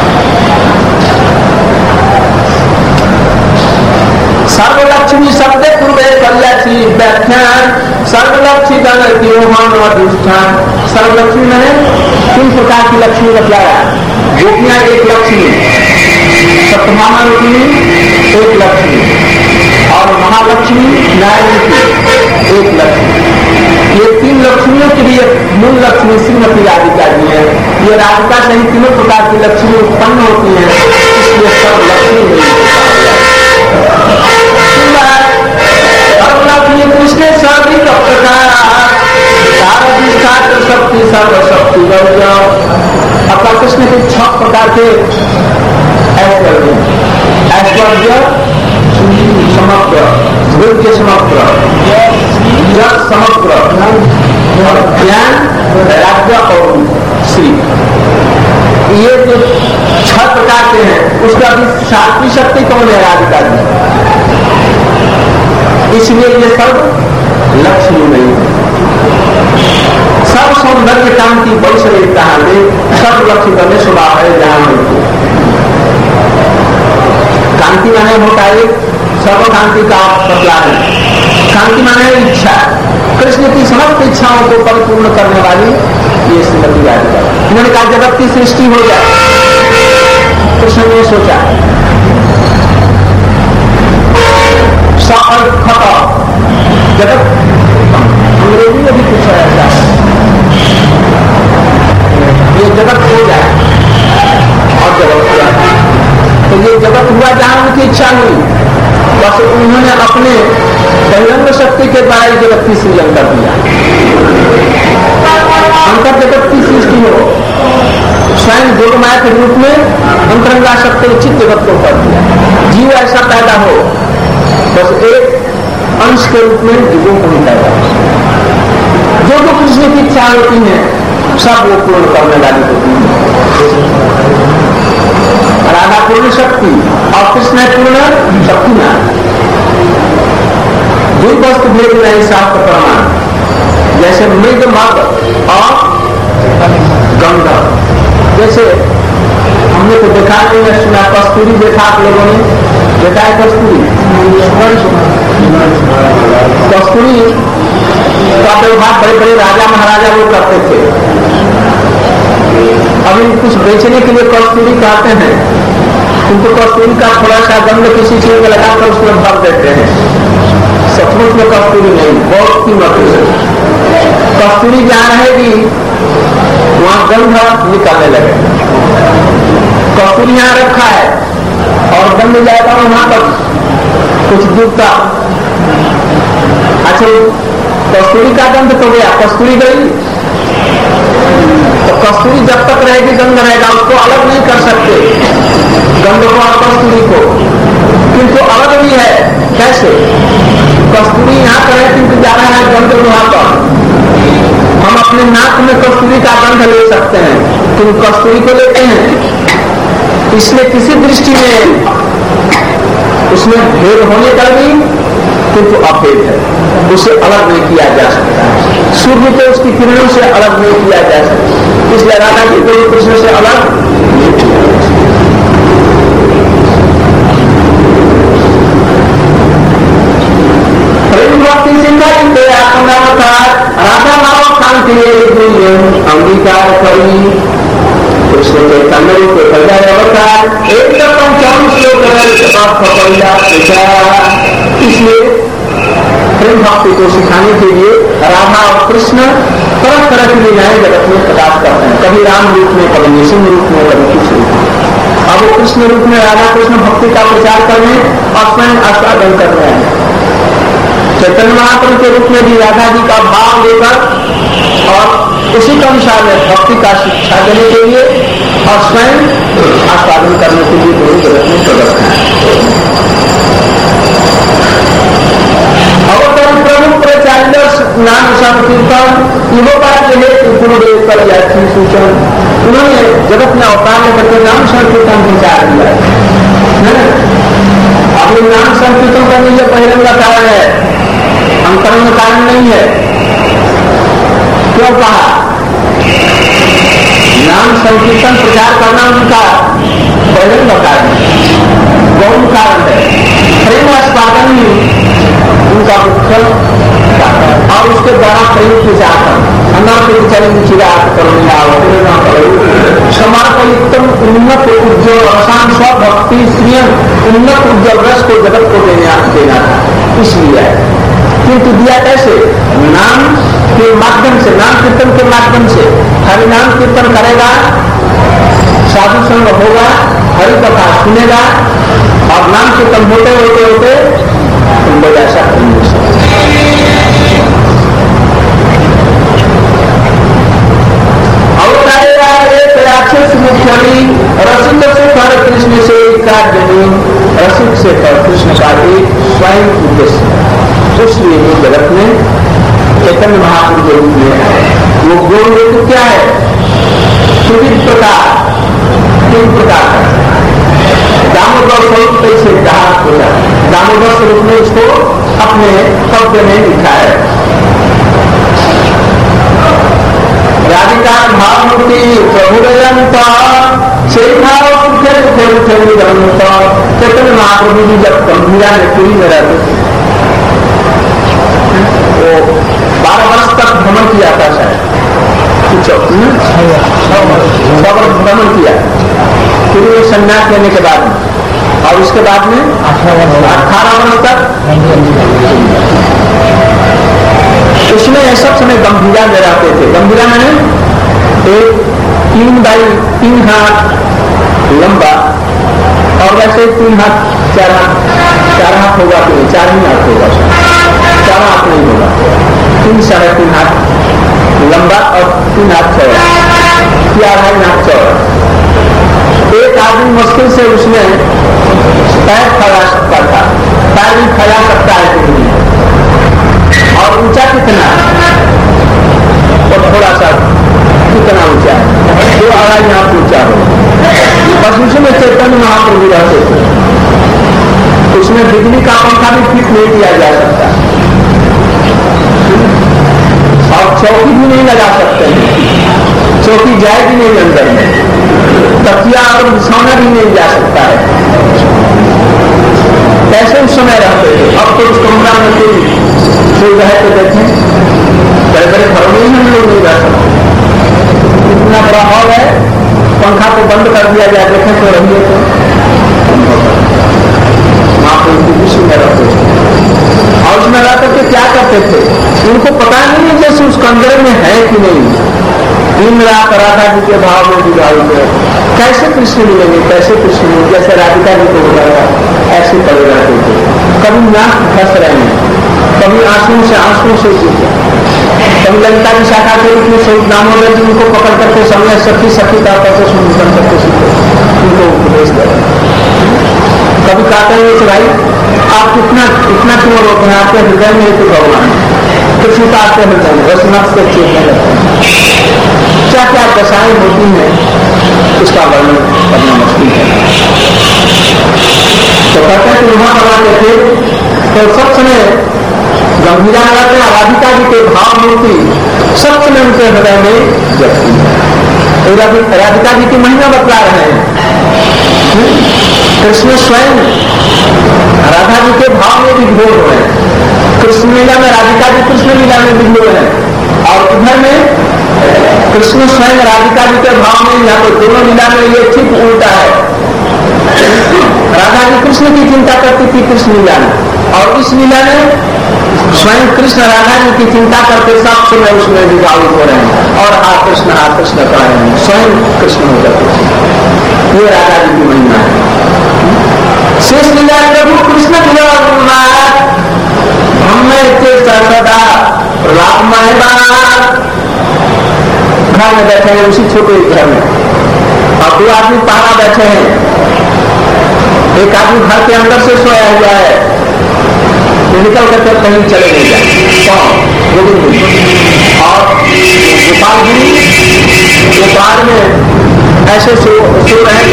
S2: सर्वलक्ष्मी शब्द पूर्व कल्याची व्याख्यान सर्वलक्ष्मी गण त्योहान अधिष्ठान। सर्वलक्ष्मी मैंने 3 प्रकार की लक्ष्मी बतलाया। गोपियां एक लक्ष्मी, सत्यभामा रूपिणी एक लक्ष्मी, और महालक्ष्मी नारायण की एक लक्ष्मी। ये 3 लक्ष्मियों के लिए मूल लक्ष्मी श्रीमती राधिका जी है। ये राधिका से ही 3 प्रकार की लक्ष्मी उत्पन्न होती है, इसलिए सब लक्ष्मी कृष्ण सभी प्रकार शक्ति सर्वशक्ति अपना कृष्ण के 6 प्रकार के ऐश्वर्य, ऐश्वर्य समग्र, धैर्य समग्र, जग समग्र, ज्ञान राज्य और श्री, ये जो 6 प्रकार के हैं उसका भी 7वीं शक्ति कौन है? राधिका जी। इसलिए ये सब लक्ष्मी नहीं है। सब सौंदर्य कांति बड़ी से कहा सब लक्ष्य करने स्वभाव है जहां मिलती कांति माने होता है सर्व कांति का बदला है। कांति माने इच्छा, कृष्ण की समस्त इच्छाओं को परिपूर्ण करने वाली ये श्रीमती राधिका। उन्होंने कहा जगत की सृष्टि हो जाए, कृष्ण ने सोचा जगत, अंग्रेजी में भी कुछ ऐसा है, ये जगत हो जाए और जगत हो जाए। तो ये जगत हुआ जहां उनकी इच्छा हुई, बस उन्होंने अपने बहिरंग शक्ति के द्वारा जगत की सृजन कर दिया। अंतर जगत की सृष्टि हो, स्वयं जोगमाया के रूप में अंतरंगा शक्ति उचित जगत को कर दिया। जीव ऐसा पैदा हो, बस एक अंश के रूप में जीवों को ही पैदा हो। जो जो कृष्ण की इच्छा होती है सब वो पूर्ण करने वाली होती है। राधा पूर्ण शक्ति और कृष्ण पूर्ण शक्तिमान। जो वस्तु भेद नहीं शास्त्र प्रमाण, जैसे मृग मद और गंध। जैसे हमने तो देखा नहीं है, सुना कस्तूरी देखा आप लोगों ने, देखा है कस्तूरी? कस्तूरी का व्यवहार बड़े बड़े राजा महाराजा वो करते थे। अभी कुछ बेचने के लिए कस्तूरी कहते हैं, किंतु कस्तूरी का थोड़ा सा गंध किसी चीज में लगाकर उसमें भर देते हैं। सचमुच में कस्तूरी नहीं, बहुत कीमत है। कस्तूरी जहाँ रहेगी वहां गंध निकालने लगे। कस्तूरी यहाँ रखा है और गंध जाएगा वहां तक कुछ दूर तक। अच्छा, कस्तूरी का गंध तो गया, कस्तूरी गई तो कस्तूरी जब तक रहेगी गंध रहेगा, उसको अलग नहीं कर सकते गंध को और कस्तूरी को। किंतु अलग भी है, कैसे? कस्तूरी यहाँ पर है किंतु जा रहा है गंध वहां पर। हम अपने नाक में कस्तूरी का गंध ले सकते हैं, तुम कस्तूरी को लेते हैं। इसलिए किसी दृष्टि में उसमें भेद होने पर भी किंतु अभेद है, उसे अलग नहीं किया जा सकता। सूर्य को उसकी किरणों से अलग नहीं किया जा सकता, इसलिए राधा जी को कृष्ण से अलग नहीं किया जा सकता। प्रेम भक्ति सिंगारी के आत्मनावतार राधा नाव खान के लिए अंगीकार करी कृष्ण के कमरे के बजाय अवतार एक इसलिए प्रेम भक्ति को सिखाने के लिए राधा और कृष्ण तरह तरह की लीलाएं जगत में प्रकाश करते हैं, कभी राम रूप में, कभी नृसिंह रूप में, कभी कुछ रूप में। अब वो कृष्ण रूप में राधा कृष्ण भक्ति का प्रचार करने और स्वयं आस्वादन कर रहे हैं। चैतन्य महाप्रभु के रूप में भी राधा जी का भाव लेकर और उसी के अनुसार भक्ति का शिक्षा देने के लिए और स्वयं आस्वादन करने के लिए दोनों जगत में प्रकट है। अवतरण प्रमुख प्रचार्य नाम संकीर्तन इहो बात है गुरुदेव पर यात्री सूचन, उन्होंने जगत में अवतार लेकर के नाम संकीर्तन प्रचार किया है। अभी नाम संकीर्तन करने के पहले का कारण है, अंतरंग कारण नहीं है। क्यों कहा? नाम संकीर्तन प्रचार करना उनका पहले का कारण है, गौण कारण है। प्रेम आस्वादन ही उनका मुख्य और उसके द्वारा प्रेम की जाकर अनाथ चरण चिराग करुणा समर्पयुक्तम उन्नत उज्ज्वल आसान स्वभक्ति श्रियम उन्नत उज्ज्वल रस को जगत को देना था, इसलिए किंतु दिया कैसे? नाम के माध्यम से, नाम कीर्तन के माध्यम से। हरि नाम कीर्तन करेगा, साधु संग होगा, हरि कथा सुनेगा और नाम कीर्तन होते होते होते तुम लोग ऐसा करेंगे। राक्षस मुख्यनी रसिक से कर कृष्ण से कार्य रसिक से कर कृष्ण का एक स्वयं उद्देश्य इसलिए जगत में चैतन्य महाप्रभु के रूप में है। वो गुण रूप क्या है? सुविध प्रकार, तीन प्रकार का दामोदर स्वरूप कैसे कहा होता है, दामोदर स्वरूप में उसको अपने शब्द में लिखा है। राधिका भावमूर्ति प्रभुदयंता से भाव सुखे सुखे उठे निरंता। चैतन्य महाप्रभु जी जब गंभीरा में पुरी में रहते थे, वो 12 वर्ष तक भ्रमण किया था, शायद कुछ 6 वर्ष भ्रमण किया, फिर वो संन्यास लेने के बाद में, और उसके बाद में 18 वर्ष तक उसमें सब समय गंभीरा में रहते थे। गंभीरा में एक 3x3 हाथ लंबा और वैसे 3 हाथ 4 हाथ होगा, 4 ही हाथ होगा, 4 हाथ नहीं होगा, 3 साढ़े 3 हाथ लंबा और 3 हाथ चौड़ा, 4 हाथ चौड़ा। एक आदमी मुश्किल से उसमें पैर फैला सकता था, पैर भी फैला सकता है। और ऊंचा कितना? और थोड़ा सा कितना ऊंचा है? 2-2.5 हाथ ऊंचा हो। बस उसमें चैतन्य महाप्रभु रहते थे। उसमें बिजली का पंखा भी फिट नहीं किया जा सकता और चौकी भी नहीं लगा सकते हैं, चौकी जाएगी नहीं अंदर में, तकिया और बिछौना भी नहीं जा सकता है। कैसे उस समय रहते थे? अब तो उस कमरा में कोई रहते देखें, बड़े बड़े घरों में हम लोग नहीं रह सकते। इतना बड़ा हॉल है, पंखा को बंद कर दिया जाए, देखें तो रहिए तो वहां पर उनकी विश्व में रहते थे। और उसमें रह करके क्या करते थे उनको पता नहीं है जैसे उस कमरे में है कि नहीं। दिन रात राधा जी के भाव में जुड़ाई कैसे कृष्ण मिलेंगे, कैसे कृष्ण मिलेंगे, जैसे राधिका जी को बताया ऐसे पड़े रहते थे। कभी नाक फंस रहे हैं, कभी आंसुओं से कभी ललिता की शाखा के रूप में स्वरूप दामोदर जी उनको पकड़ करके समय सखी सखी का करके सुन सकते उनको उपदेश दे। कभी कहते हैं भाई आप इतना क्यों रोक हैं, आपके हृदय में तो भगवान कुछ उतारते हैं रसनक से चेतने लगते हैं। क्या क्या दशाएं होती हैं उसका वर्णन करना मुश्किल है। तो कहते हैं कि वहां बनाते थे तो सब समय गंभीरा लगाते हैं। राधिका जी के भाव मूर्ति सब समय उनके हृदय में जगती है। राधिका जी की महिमा बतला रहे हैं। कृष्ण स्वयं राधा जी के भाव में विभोर हो रहे हैं। कृष्ण लीला में राधिका जी कृष्ण लीला में विभोर है और इधर में कृष्ण स्वयं राधिका जी के भाव में, यहाँ पर दोनों लीला में ये ठीक उल्टा है। राधा जी कृष्ण की चिंता करती थी कृष्ण लीला में, और इस लीला में स्वयं कृष्ण राधा जी की चिंता करते सब समय उसमें विभावित हो रहे हैं और हा कृष्ण कह रहे हैं, स्वयं कृष्ण हो जाते। ये राधा जी की महिमा है। शेष लीला प्रभु कृष्ण सदा घर में बैठे हैं, उसी छोटे घर में, और दो आदमी पहरा बैठे हैं। एक आदमी घर के अंदर से सोया हुआ है, तो निकल करके कहीं चले नहीं जाए। और गोपाल में ऐसे सो रहे हैं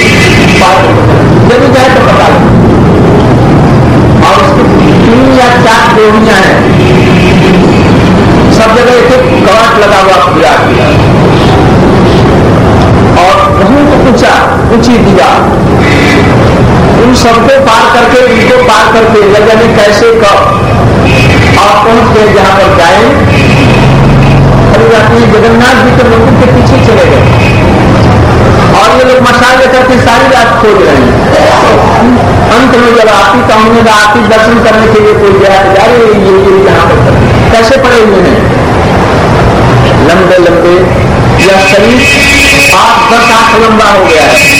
S2: जब जाए तो पता लगे। और उसकी 3 या 4 देवियां हैं, सब जगह एक एक कवाट लगा हुआ विराट दिया, और बहुत ऊंची दीवार, उन सबको पार करके उनको पार करके न जाने कैसे और पहुंच गए जहां पर जाए। अपनी जगन्नाथ जी के मंदिर के पीछे चले गए और ये लोग मशाल लेकर के सारी रात खोज रहे हैं। अंत में जब आरती का हमने आरती दर्शन करने के लिए कोई गया तो जाए ये यहाँ पर कैसे पड़े हुए हैं, लंबे लंबे, यह शरीर 8-10 आंख लंबा हो गया है।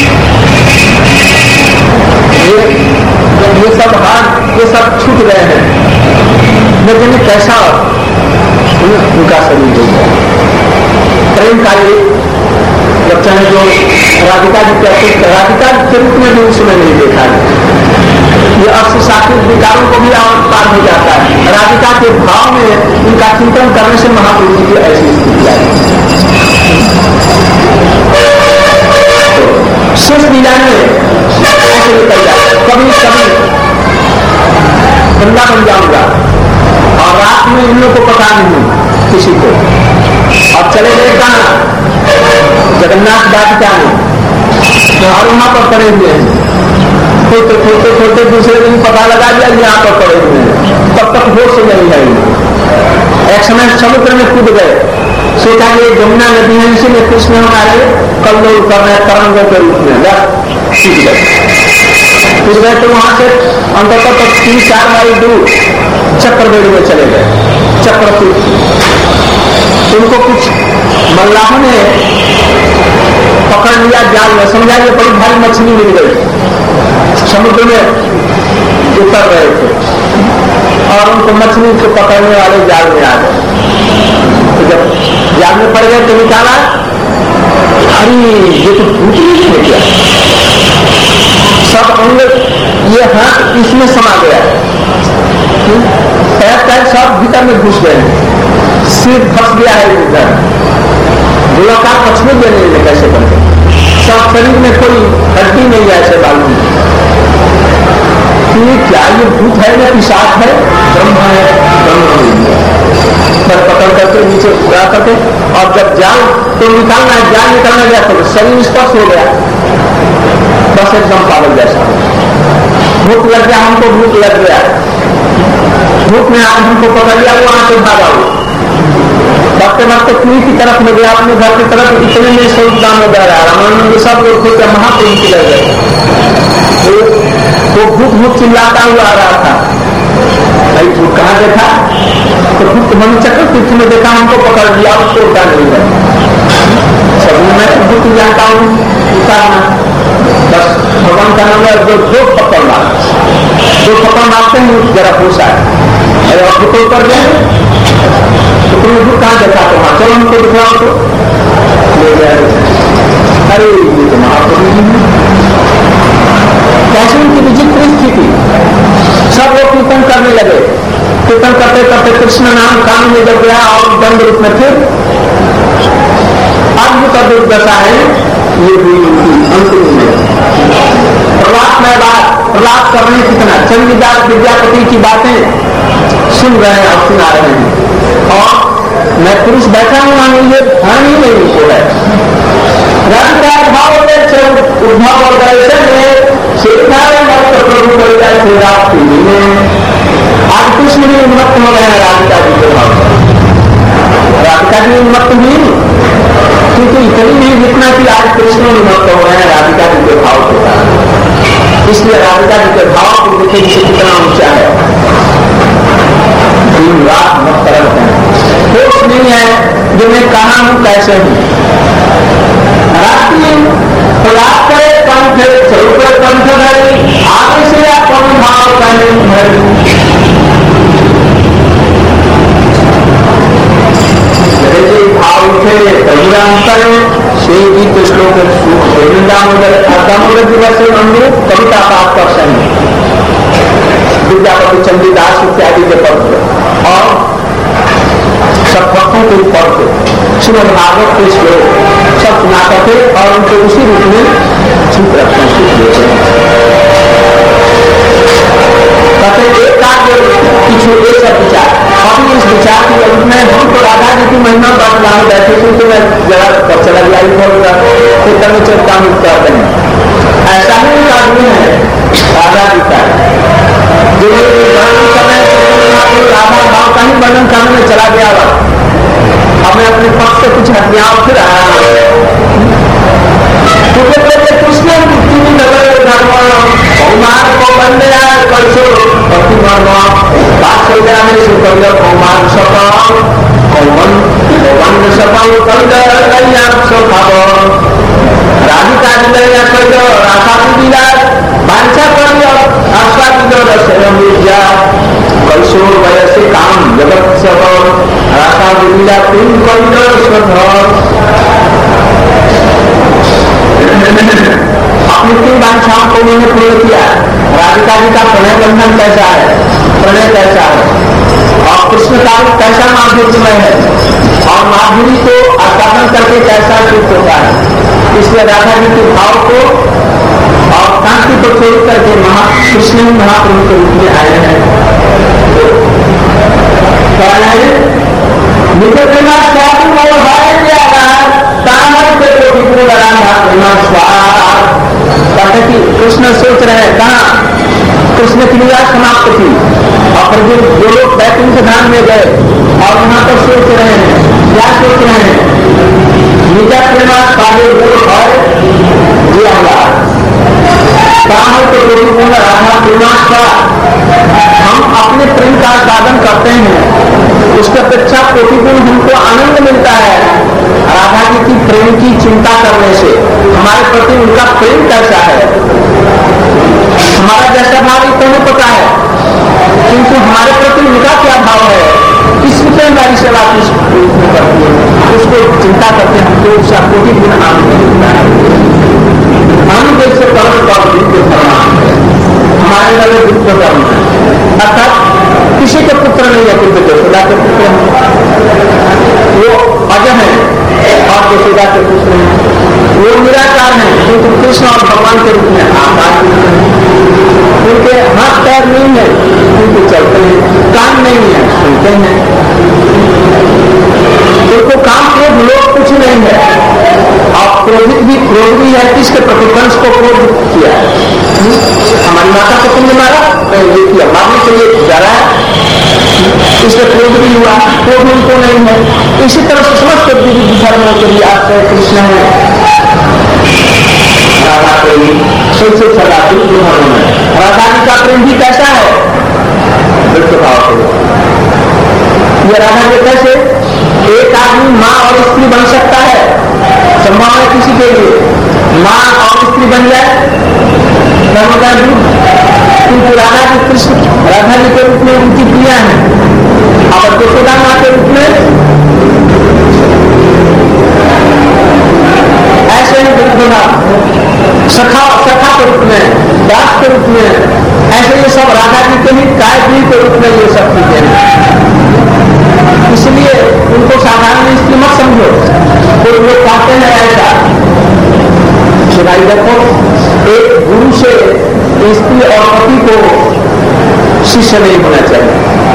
S2: ये सब हाथ ये सब छूट गए हैं, लेकिन कैसा उनका शरीर हो गया। प्रेम का ये बच्चा है जो राधिका जी के राधिका के रूप में भी उसमें नहीं देखा है। ये अक्ष शास्त्रिक विकारों को भी पार हो जाता है। राधिका के भाव में उनका चिंतन करने से महाप्रभु जी की ऐसी स्थिति आई। शेष लीला में ऐसे निकल जाए, कभी कभी वृंदावन जाऊंगा और रात में इन लोगों को पता नहीं किसी को, और चले गए कहाँ जगन्नाथ वाटिका में, और वहां पर पड़े हुए हैं। खोलते दूसरे दिन पता लगा दिया यहाँ पर पड़े हुए हैं, तब तक होश नहीं है। एक समय समुद्र में कूद गए, सोचा कि यमुना नदी है, इसीलिए कृष्ण हमारे कल्लोल कर रहे हैं तरंगों के रूप में, कूद गए तो वहां से अंततः तक 3-4 माइल दूर चक्रवेड़ी में चले गए। चक्रतीर्थ उनको कुछ मल्लाहों ने पकड़ लिया जाल में, समझा ये बड़ी भारी मछली मिल गई, समुद्र में उतर रहे थे और उनको मछली को पकड़ने वाले जाल में आ गए। तो जब जाल में पड़ गए तो निकाला, अरे ये तो भूतनी है क्या, सब अंग ये हाथ इसमें समा गया, पैर सब भीतर में घुस गए, सिर फंस गया है इधर, गोलाकार पछुए देने कैसे बनते, सब शरीर में कोई हड्डी नहीं है, ऐसे मालूम कि क्या ये भूत है या पिशाच है, ब्रह्म है, ब्रह्म नहीं है। पकड़ करके नीचे उड़ा करके, और जब जाल तो निकालना है, जाल निकालना गया तो शरीर स्पर्श हो गया, बस एकदम पागल जैसा। भूख लग गया, हमको भूख लग गया, भूख ने हमको पकड़ लिया, वहां से भागा हुआ भागते भागते कुएं की तरफ में गया, अपने घर की तरफ, इतने में स्वरूप दाम में बह रहा, रामानंद सब लोग खुद महाप्रभु की लग गए। वो भूख चिल्लाता हुआ आ रहा था, भाई भूख कहाँ देखा, तो भूख मन चक्रतीर्थ में देखा, हमको पकड़ लिया, उसको उठा नहीं है। सब मैं तो भूख जानता हूँ उतारना, बस भगवान का नाम है, दो पकड़ मारते हैं जरा पूछा है, अरे भूख ऊपर गए तो तुमने भूख कहाँ देखा, तो वहां चलो हमको दिखाओ, तो ले गया। अरे ये तो महाप्रभु जी है, कैसे उनकी विचित्र स्थिति। सब लोग कीर्तन करने लगे, कीर्तन करते करते कृष्ण नाम कान में जब गया और दंड रूप में फिर अद्भुत अद्भुत दशा है ये भी अंतिम में प्रलाप कर रहे हैं। कितना चंद्रदास विद्यापति की बातें सुन रहे हैं और सुना रहे हैं और मैं पुरुष बैठा हूं ये ध्यान ही नहीं उनको है। राधिका भाव उद्भव और दर्शन में प्रभु कर जाए थे रात्रि में। आज कृष्ण भी उन्मत्त हो गए हैं राधिका जी के भाव से। राधिका जी उन्मत्त हुई क्योंकि इतनी नहीं जितना कि आज कृष्ण उन्मत्त हो गए हैं राधिका जी के भाव के कारण। इसलिए राधिका जी के भाव को देखे जिसे कितना ऊंचा है। दिन रात मत रहते हैं, होश नहीं है जो मैं कहा हूं कैसे हूं। रात्रि प्रलाप करे कंठ स्वरूप कंठ धरी आगे से या कौन भाव कहने धरी भाव उठे तजुराम करे से गीत श्लोक सुख दामोदर दिवस मंदिर कविता पाठ कर सही विद्यापति चंडीदास इत्यादि के पद और सब भक्तों के पद श्रीमद् भागवत के श्लोक सब सुना करते और उनको उसी रूप में छूट रखते हैं, छूट देते हैं। कहते एक कार्य किसी एक सब विचार अभी इस विचार की रूप में हम तो राधा जी की महिमा बात लाने बैठे थे तो मैं जरा चला गया फिर तभी चलता हूँ कहते हैं ऐसा ही एक आदमी है राधा जी का जो समय राधा भाव का ही वर्णन करने में चला गया हुआ। अब मैं अपने पक्ष से कुछ हथियार फिर आया क्योंकि कृष्ण की नगर धर्म को बन गया परसों भक्ति धर्म बात चल गया है सुकल्य कौमान सफल कौमन कौमन सफल कल्याण स्वभाव राधिका जिला कल राधा दिला बांछा कर आस्वादित रसम विद्या कैशोर वयसे काम जगत सब राधा दिला तुम कल स्वधर अपनी तीन बांछाओं को उन्होंने पूर्ण किया। राधिका जी का प्रणय बंधन कैसा है, प्रणय कैसा है और कृष्ण का कैसा माधुर्यमय है और माधुरी को आस्वादन करके कैसा सुख होता है। इसलिए राधा जी के भाव को और कांति को छोड़ करके कृष्ण ही महाप्रभु के रूप में आए हैं। कृष्ण सोच रहे हैं कहा कृष्ण की लीला समाप्त थी और प्रभु जो लोग बैकुंठ धाम में गए और वहां पर सोच रहे हैं क्या सोच रहे हैं निजा प्रेमा कार्य और कहा तो गोपीकुंड राधा प्रेमा का हम अपने प्रेम का साधन करते हैं उसके अपेक्षा गोपीकुंड हमको आनंद मिलता है। राधा जी की प्रेम की चिंता करने से हमारे प्रति उनका प्रेम कैसा है। हमारा जैसा भाव ही तुम्हें पता है किंतु हमारे प्रति उनका क्या भाव है, किस रूप में हमारी सेवा किस रूप में करती है उसको चिंता करते हमको उसका कोटि गुण आनंद मिलता है। आनंद जैसे कर्म हमारे नगर दुख कर्म अर्थात किसी के पुत्र नहीं है कुछ यशोदा के पुत्र वो अजय है और यशोदा के पुत्र हैं वो निराकार है किंतु कृष्ण और भगवान के रूप में आकार उनके हाथ पैर नहीं है उनको चलते हैं, कान नहीं है सुनते हैं, उनको काम क्रोध लोग कुछ नहीं है और क्रोध भी है किसके प्रति कंस को क्रोध किया है। हमारी माता को तुमने मारा ये किया मारने के लिए डरा इसलिए क्रोध भी हुआ, क्रोध उनको नहीं है। इसी तरह से समस्त विविध धर्मों के लिए आश्रय कृष्ण है राधा प्रेमी सबसे सदा विविध धर्म है। राधा जी का प्रेम भी कैसा है विश्व भाव ये राधा जी कैसे एक आदमी माँ और स्त्री बन सकता है, संभव है किसी के लिए माँ और स्त्री बन जाए किंतु राधा जी कृष्ण राधा जी के रूप में उनकी प्रिया है और यशोदा माँ के रूप में ऐसे सखा के रूप में दास के रूप में ऐसे ये सब राधा जी के ही गायत्री के रूप में ये सब चीजें हैं। भाई देखो, एक गुरु से स्त्री और पति को शिष्य नहीं होना चाहिए,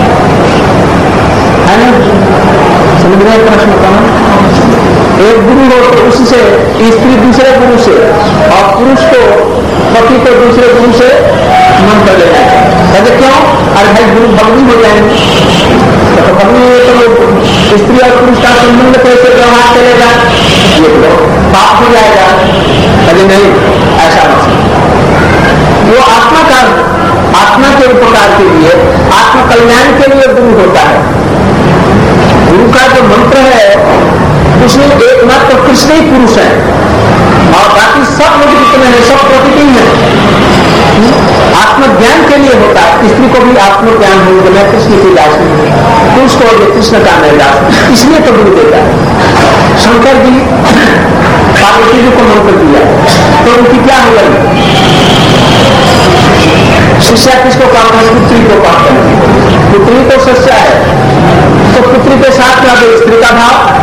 S2: है ना? समझ रहे प्रश्न का? एक गुरु हो तो उससे स्त्री दूसरे गुरु से, और पुरुष को पति को दूसरे गुरु से मंत्र लेना चाहिए। कहते क्यों? अरे भाई गुरु भगनी हो जाएंगे, तो भगनी तो स्त्री और पुरुष का संबंध कैसे व्यवहार चलेगा? ये तो पाप हो जाएगा। अरे नहीं, ऐसा नहीं। वो आत्मा के उपकार के लिए, आत्म कल्याण के लिए गुरु होता है। गुरु का जो मंत्र है उसमें एकमात्र कृष्ण ही पुरुष है, और बाकी सब लोग जितने हैं सब प्रकृति है। आत्मज्ञान के लिए होता है। स्त्री को भी आत्मज्ञान हो तो मैं कृष्ण की दास हूं, पुरुष को भी कृष्ण का मैं दास हूं, इसलिए तो गुरु देता है। शंकर जी पार्वती जी को मंत्र दिया तो उनकी क्या हो गई? शिष्या किसको कहते हैं? पुत्री को कहते हैं। पुत्री तो शिष्या है, तो पुत्री के साथ में अभी स्त्री का भाव,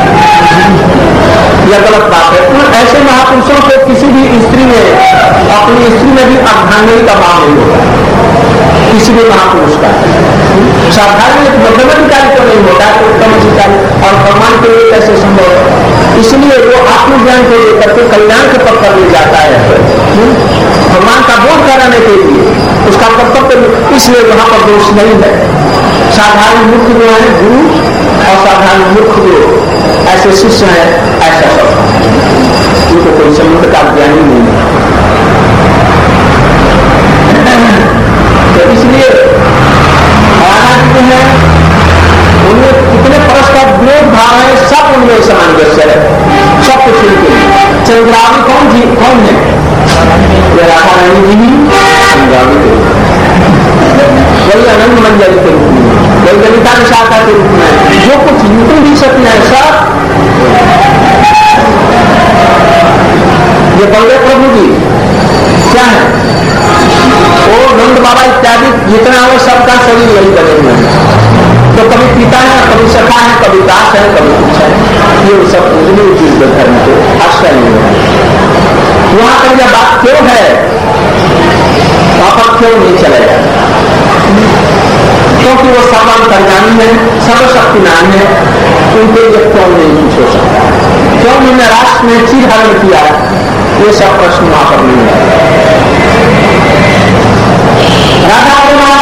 S2: यह गलत बात है। तो ऐसे महापुरुषों को किसी भी स्त्री में, अपनी स्त्री में भी अर्धांगिनी का भाव नहीं होता, किसी भी महापुरुष का। साधारण एक मध्यमाधिकारी तो नहीं होता, तो उत्तम अधिकारी और भगवान के लिए कैसे संभव है? इसलिए वो आत्मज्ञान को लेकर के कल्याण के पथ पर ले जाता है, भगवान का बोध कराने के लिए उसका कर्तव्य, इसलिए वहां पर दोष नहीं है। साधारण मूर्ख जो है गुरु, और साधारण मूर्ख जो ऐसे शिष्य है, ऐसा सब उनको कोई संबंध का ज्ञान ही नहीं है। तो इसलिए महाराज जो है उनमें कितने परस्पर विरोध भाव है, सब उनमें सामंजस्य है, सब कुछ उनके। चंद्रावली कौन है? ये राधा रानी जी ही चंद्रावली के रूप में, वही आनंद मंजरी के रूप में, वही ललिता विशाखा के रूप में, जो कुछ यूं भी सत्य है सब ये बलदेव प्रभु जी क्या है? वो नंद बाबा इत्यादि जितना वो सबका शरीर यही बने हुए हैं। तो कभी पिता है, कभी सखा है, कभी दास है, कभी कुछ है। ये सब चीज धर्म के आश्रय नहीं है। वहां पर यह बात क्यों है? वहां पर क्यों नहीं चलेगा? क्योंकि वो सर्वांतर्यामी है, सर्वशक्तिमान है, उनके लिए क्यों नहीं कुछ हो सकता? क्यों उन्होंने राष्ट्र में चीर हरण किया? ये सब प्रश्न वहां पर नहीं है। राधा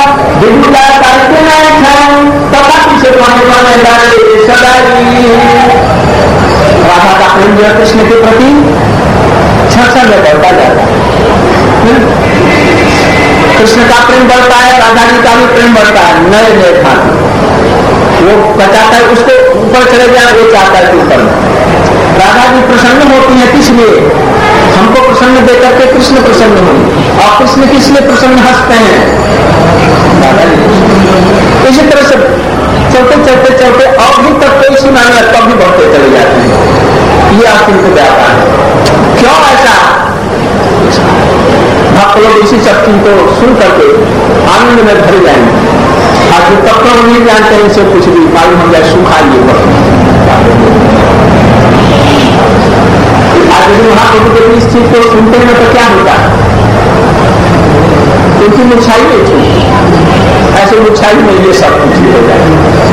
S2: राधा का प्रेम जो है कृष्ण के प्रति क्षण में बढ़ता जाता है। कृष्ण का प्रेम बढ़ता है, राधा जी का भी प्रेम बढ़ता है। नए नए भाग वो चाहता है उसको ऊपर चले जाए, वो चाहता है कि ऊपर में। राधा जी प्रसन्न होती है, किस लिए? हमको प्रसन्न देकर के कृष्ण प्रसन्न हो, और कृष्ण किस लिए प्रसन्न हंसते हैं? राधा जी। इसी तरह से चलते चलते चलते और भी तक कोई सुनाने लगता भी बढ़ते चले जाते हैं। ये आप इनको जाता है क्यों ऐसा? भक्त लोग इसी शक्ति को सुन करके आनंद में भर जाएंगे। आज जो तब तो नहीं जानते हैं इसे कुछ भी मालूम हो जाए, सुखा ये आज यदि महाप्रभु के इस चीज को सुनते हैं तो क्या होता है? उनकी मुछाई नहीं छूटी, ऐसे मुछाई में ये सब कुछ हो जाए।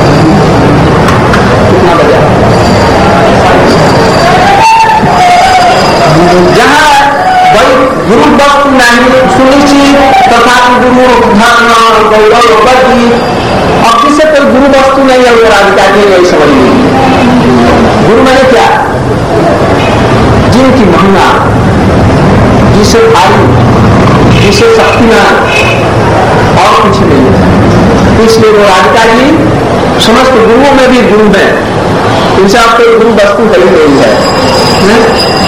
S2: कितना बजा जहां वही गुरु वस्तु नहीं सुनिश्चित तथा गुरु धर्म गौरव बदी, और किसे कोई गुरु वस्तु नहीं है वो राधिका जी नहीं समझ लीजिए। गुरु मैंने क्या? जिनकी महिमा, जिसे आयु, जिसे शक्तिमान, और कुछ नहीं है। इसलिए वो राधिका जी समस्त गुरुओं में भी गुरु है, इनसे आपको गुरु वस्तु कही गई है।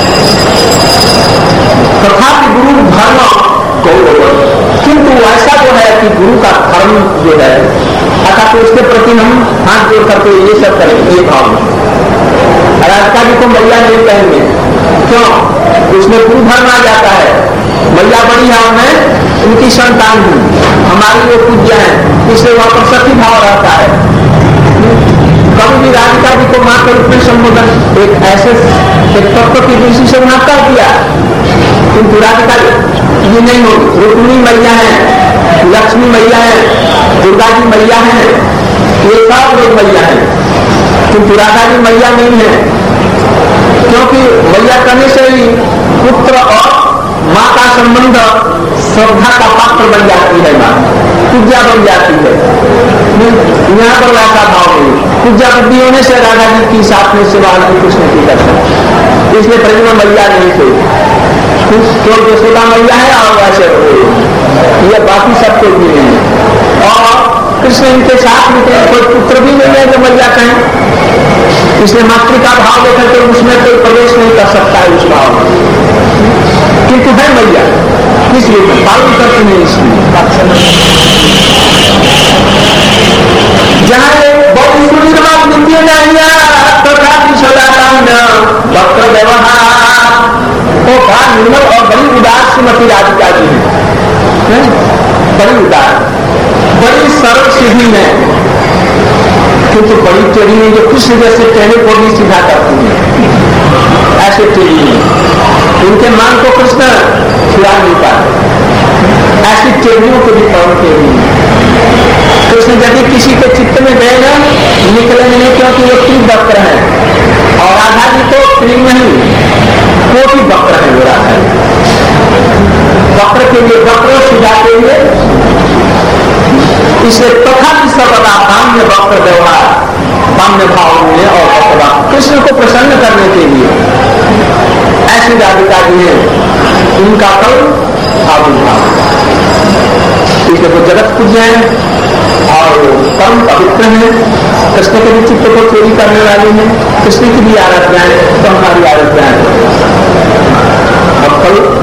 S2: तथापि गुरु धर्म गौरव, किंतु ऐसा जो है कि गुरु का धर्म जो है अर्थात उसके प्रति हम हाथ जोड़ करके ये सब करेंगे, ये भाव राधिका जी को मैया नहीं कहेंगे। क्यों? उसमें गुरु धर्म आ जाता है। मैया बड़ी है और मैं उनकी संतान हूं, हमारी वो पूज्य है, इसलिए वहां पर सती भाव रहता है। कभी भी राधिका जी को मां के रूप में संबोधन एक ऐसे एक तत्व की दृष्टि से वहां कर दिया किंतु राधिका ये नहीं होगी। रुक्मिणी मैया है, लक्ष्मी मैया है, दुर्गा जी मैया है, ये सब लोग मैया है, किंतु राधा जी मैया नहीं है। क्योंकि मैया करने से ही पुत्र और माँ का संबंध श्रद्धा का पात्र बन जाती है, माँ पूजा बन जाती है। यहाँ पर वैसा भाव नहीं, पूजा बुद्धि होने से राधा जी की साथ में सेवा कृष्ण की करते, इसलिए ब्रज में मैया नहीं थी, केवल यशोदा मैया है और वैसे ये बाकी सब कोई भी नहीं है। और कृष्ण इनके साथ में कोई पुत्र भी नहीं है जो मैया कहें, इसलिए मातृ का भाव लेकर के उसमें कोई प्रवेश नहीं कर सकता है उस भाव में, किंतु है मैया, इसलिए पालन करते हैं। इसलिए जहाँ बहुत सुनिर्वाद विद्या तथा वक्र व्यवहार तो बड़ा निर्मल और बड़ी उदार श्रीमती राधिका जी है, बड़ी उदार, बड़ी सरल सीधी है, क्योंकि बड़ी टेढ़ी है जो कृष्ण जैसे टेढ़े को भी सीधा करती है, ऐसे टेढ़ी है। इनके मान को कृष्ण छुड़ा नहीं पाते, ऐसी टेढ़ियों को भी पवन टेढ़ी है। कृष्ण यदि किसी के चित्त में गए ना निकलेंगे नहीं, क्योंकि वो तीन वक्र है और राधा जी तो तीन नहीं कोटि वक्र है। वो राधा वक्र के लिए वक्र सीधा के लिए, इसे तथा सर्वदा काम्य वक्र व्यवहार, काम्य भाव में और वक्र कृष्ण को प्रसन्न करने के लिए ऐसी राधिका जी है, उनका कल आविर्भाव, इसलिए वो जगत पूज्य है और परम पवित्र है। कृष्ण के भी चित्त को चोरी करने वाली है, कृष्ण की भी आराधना है तो हमारी आराधना है। और कल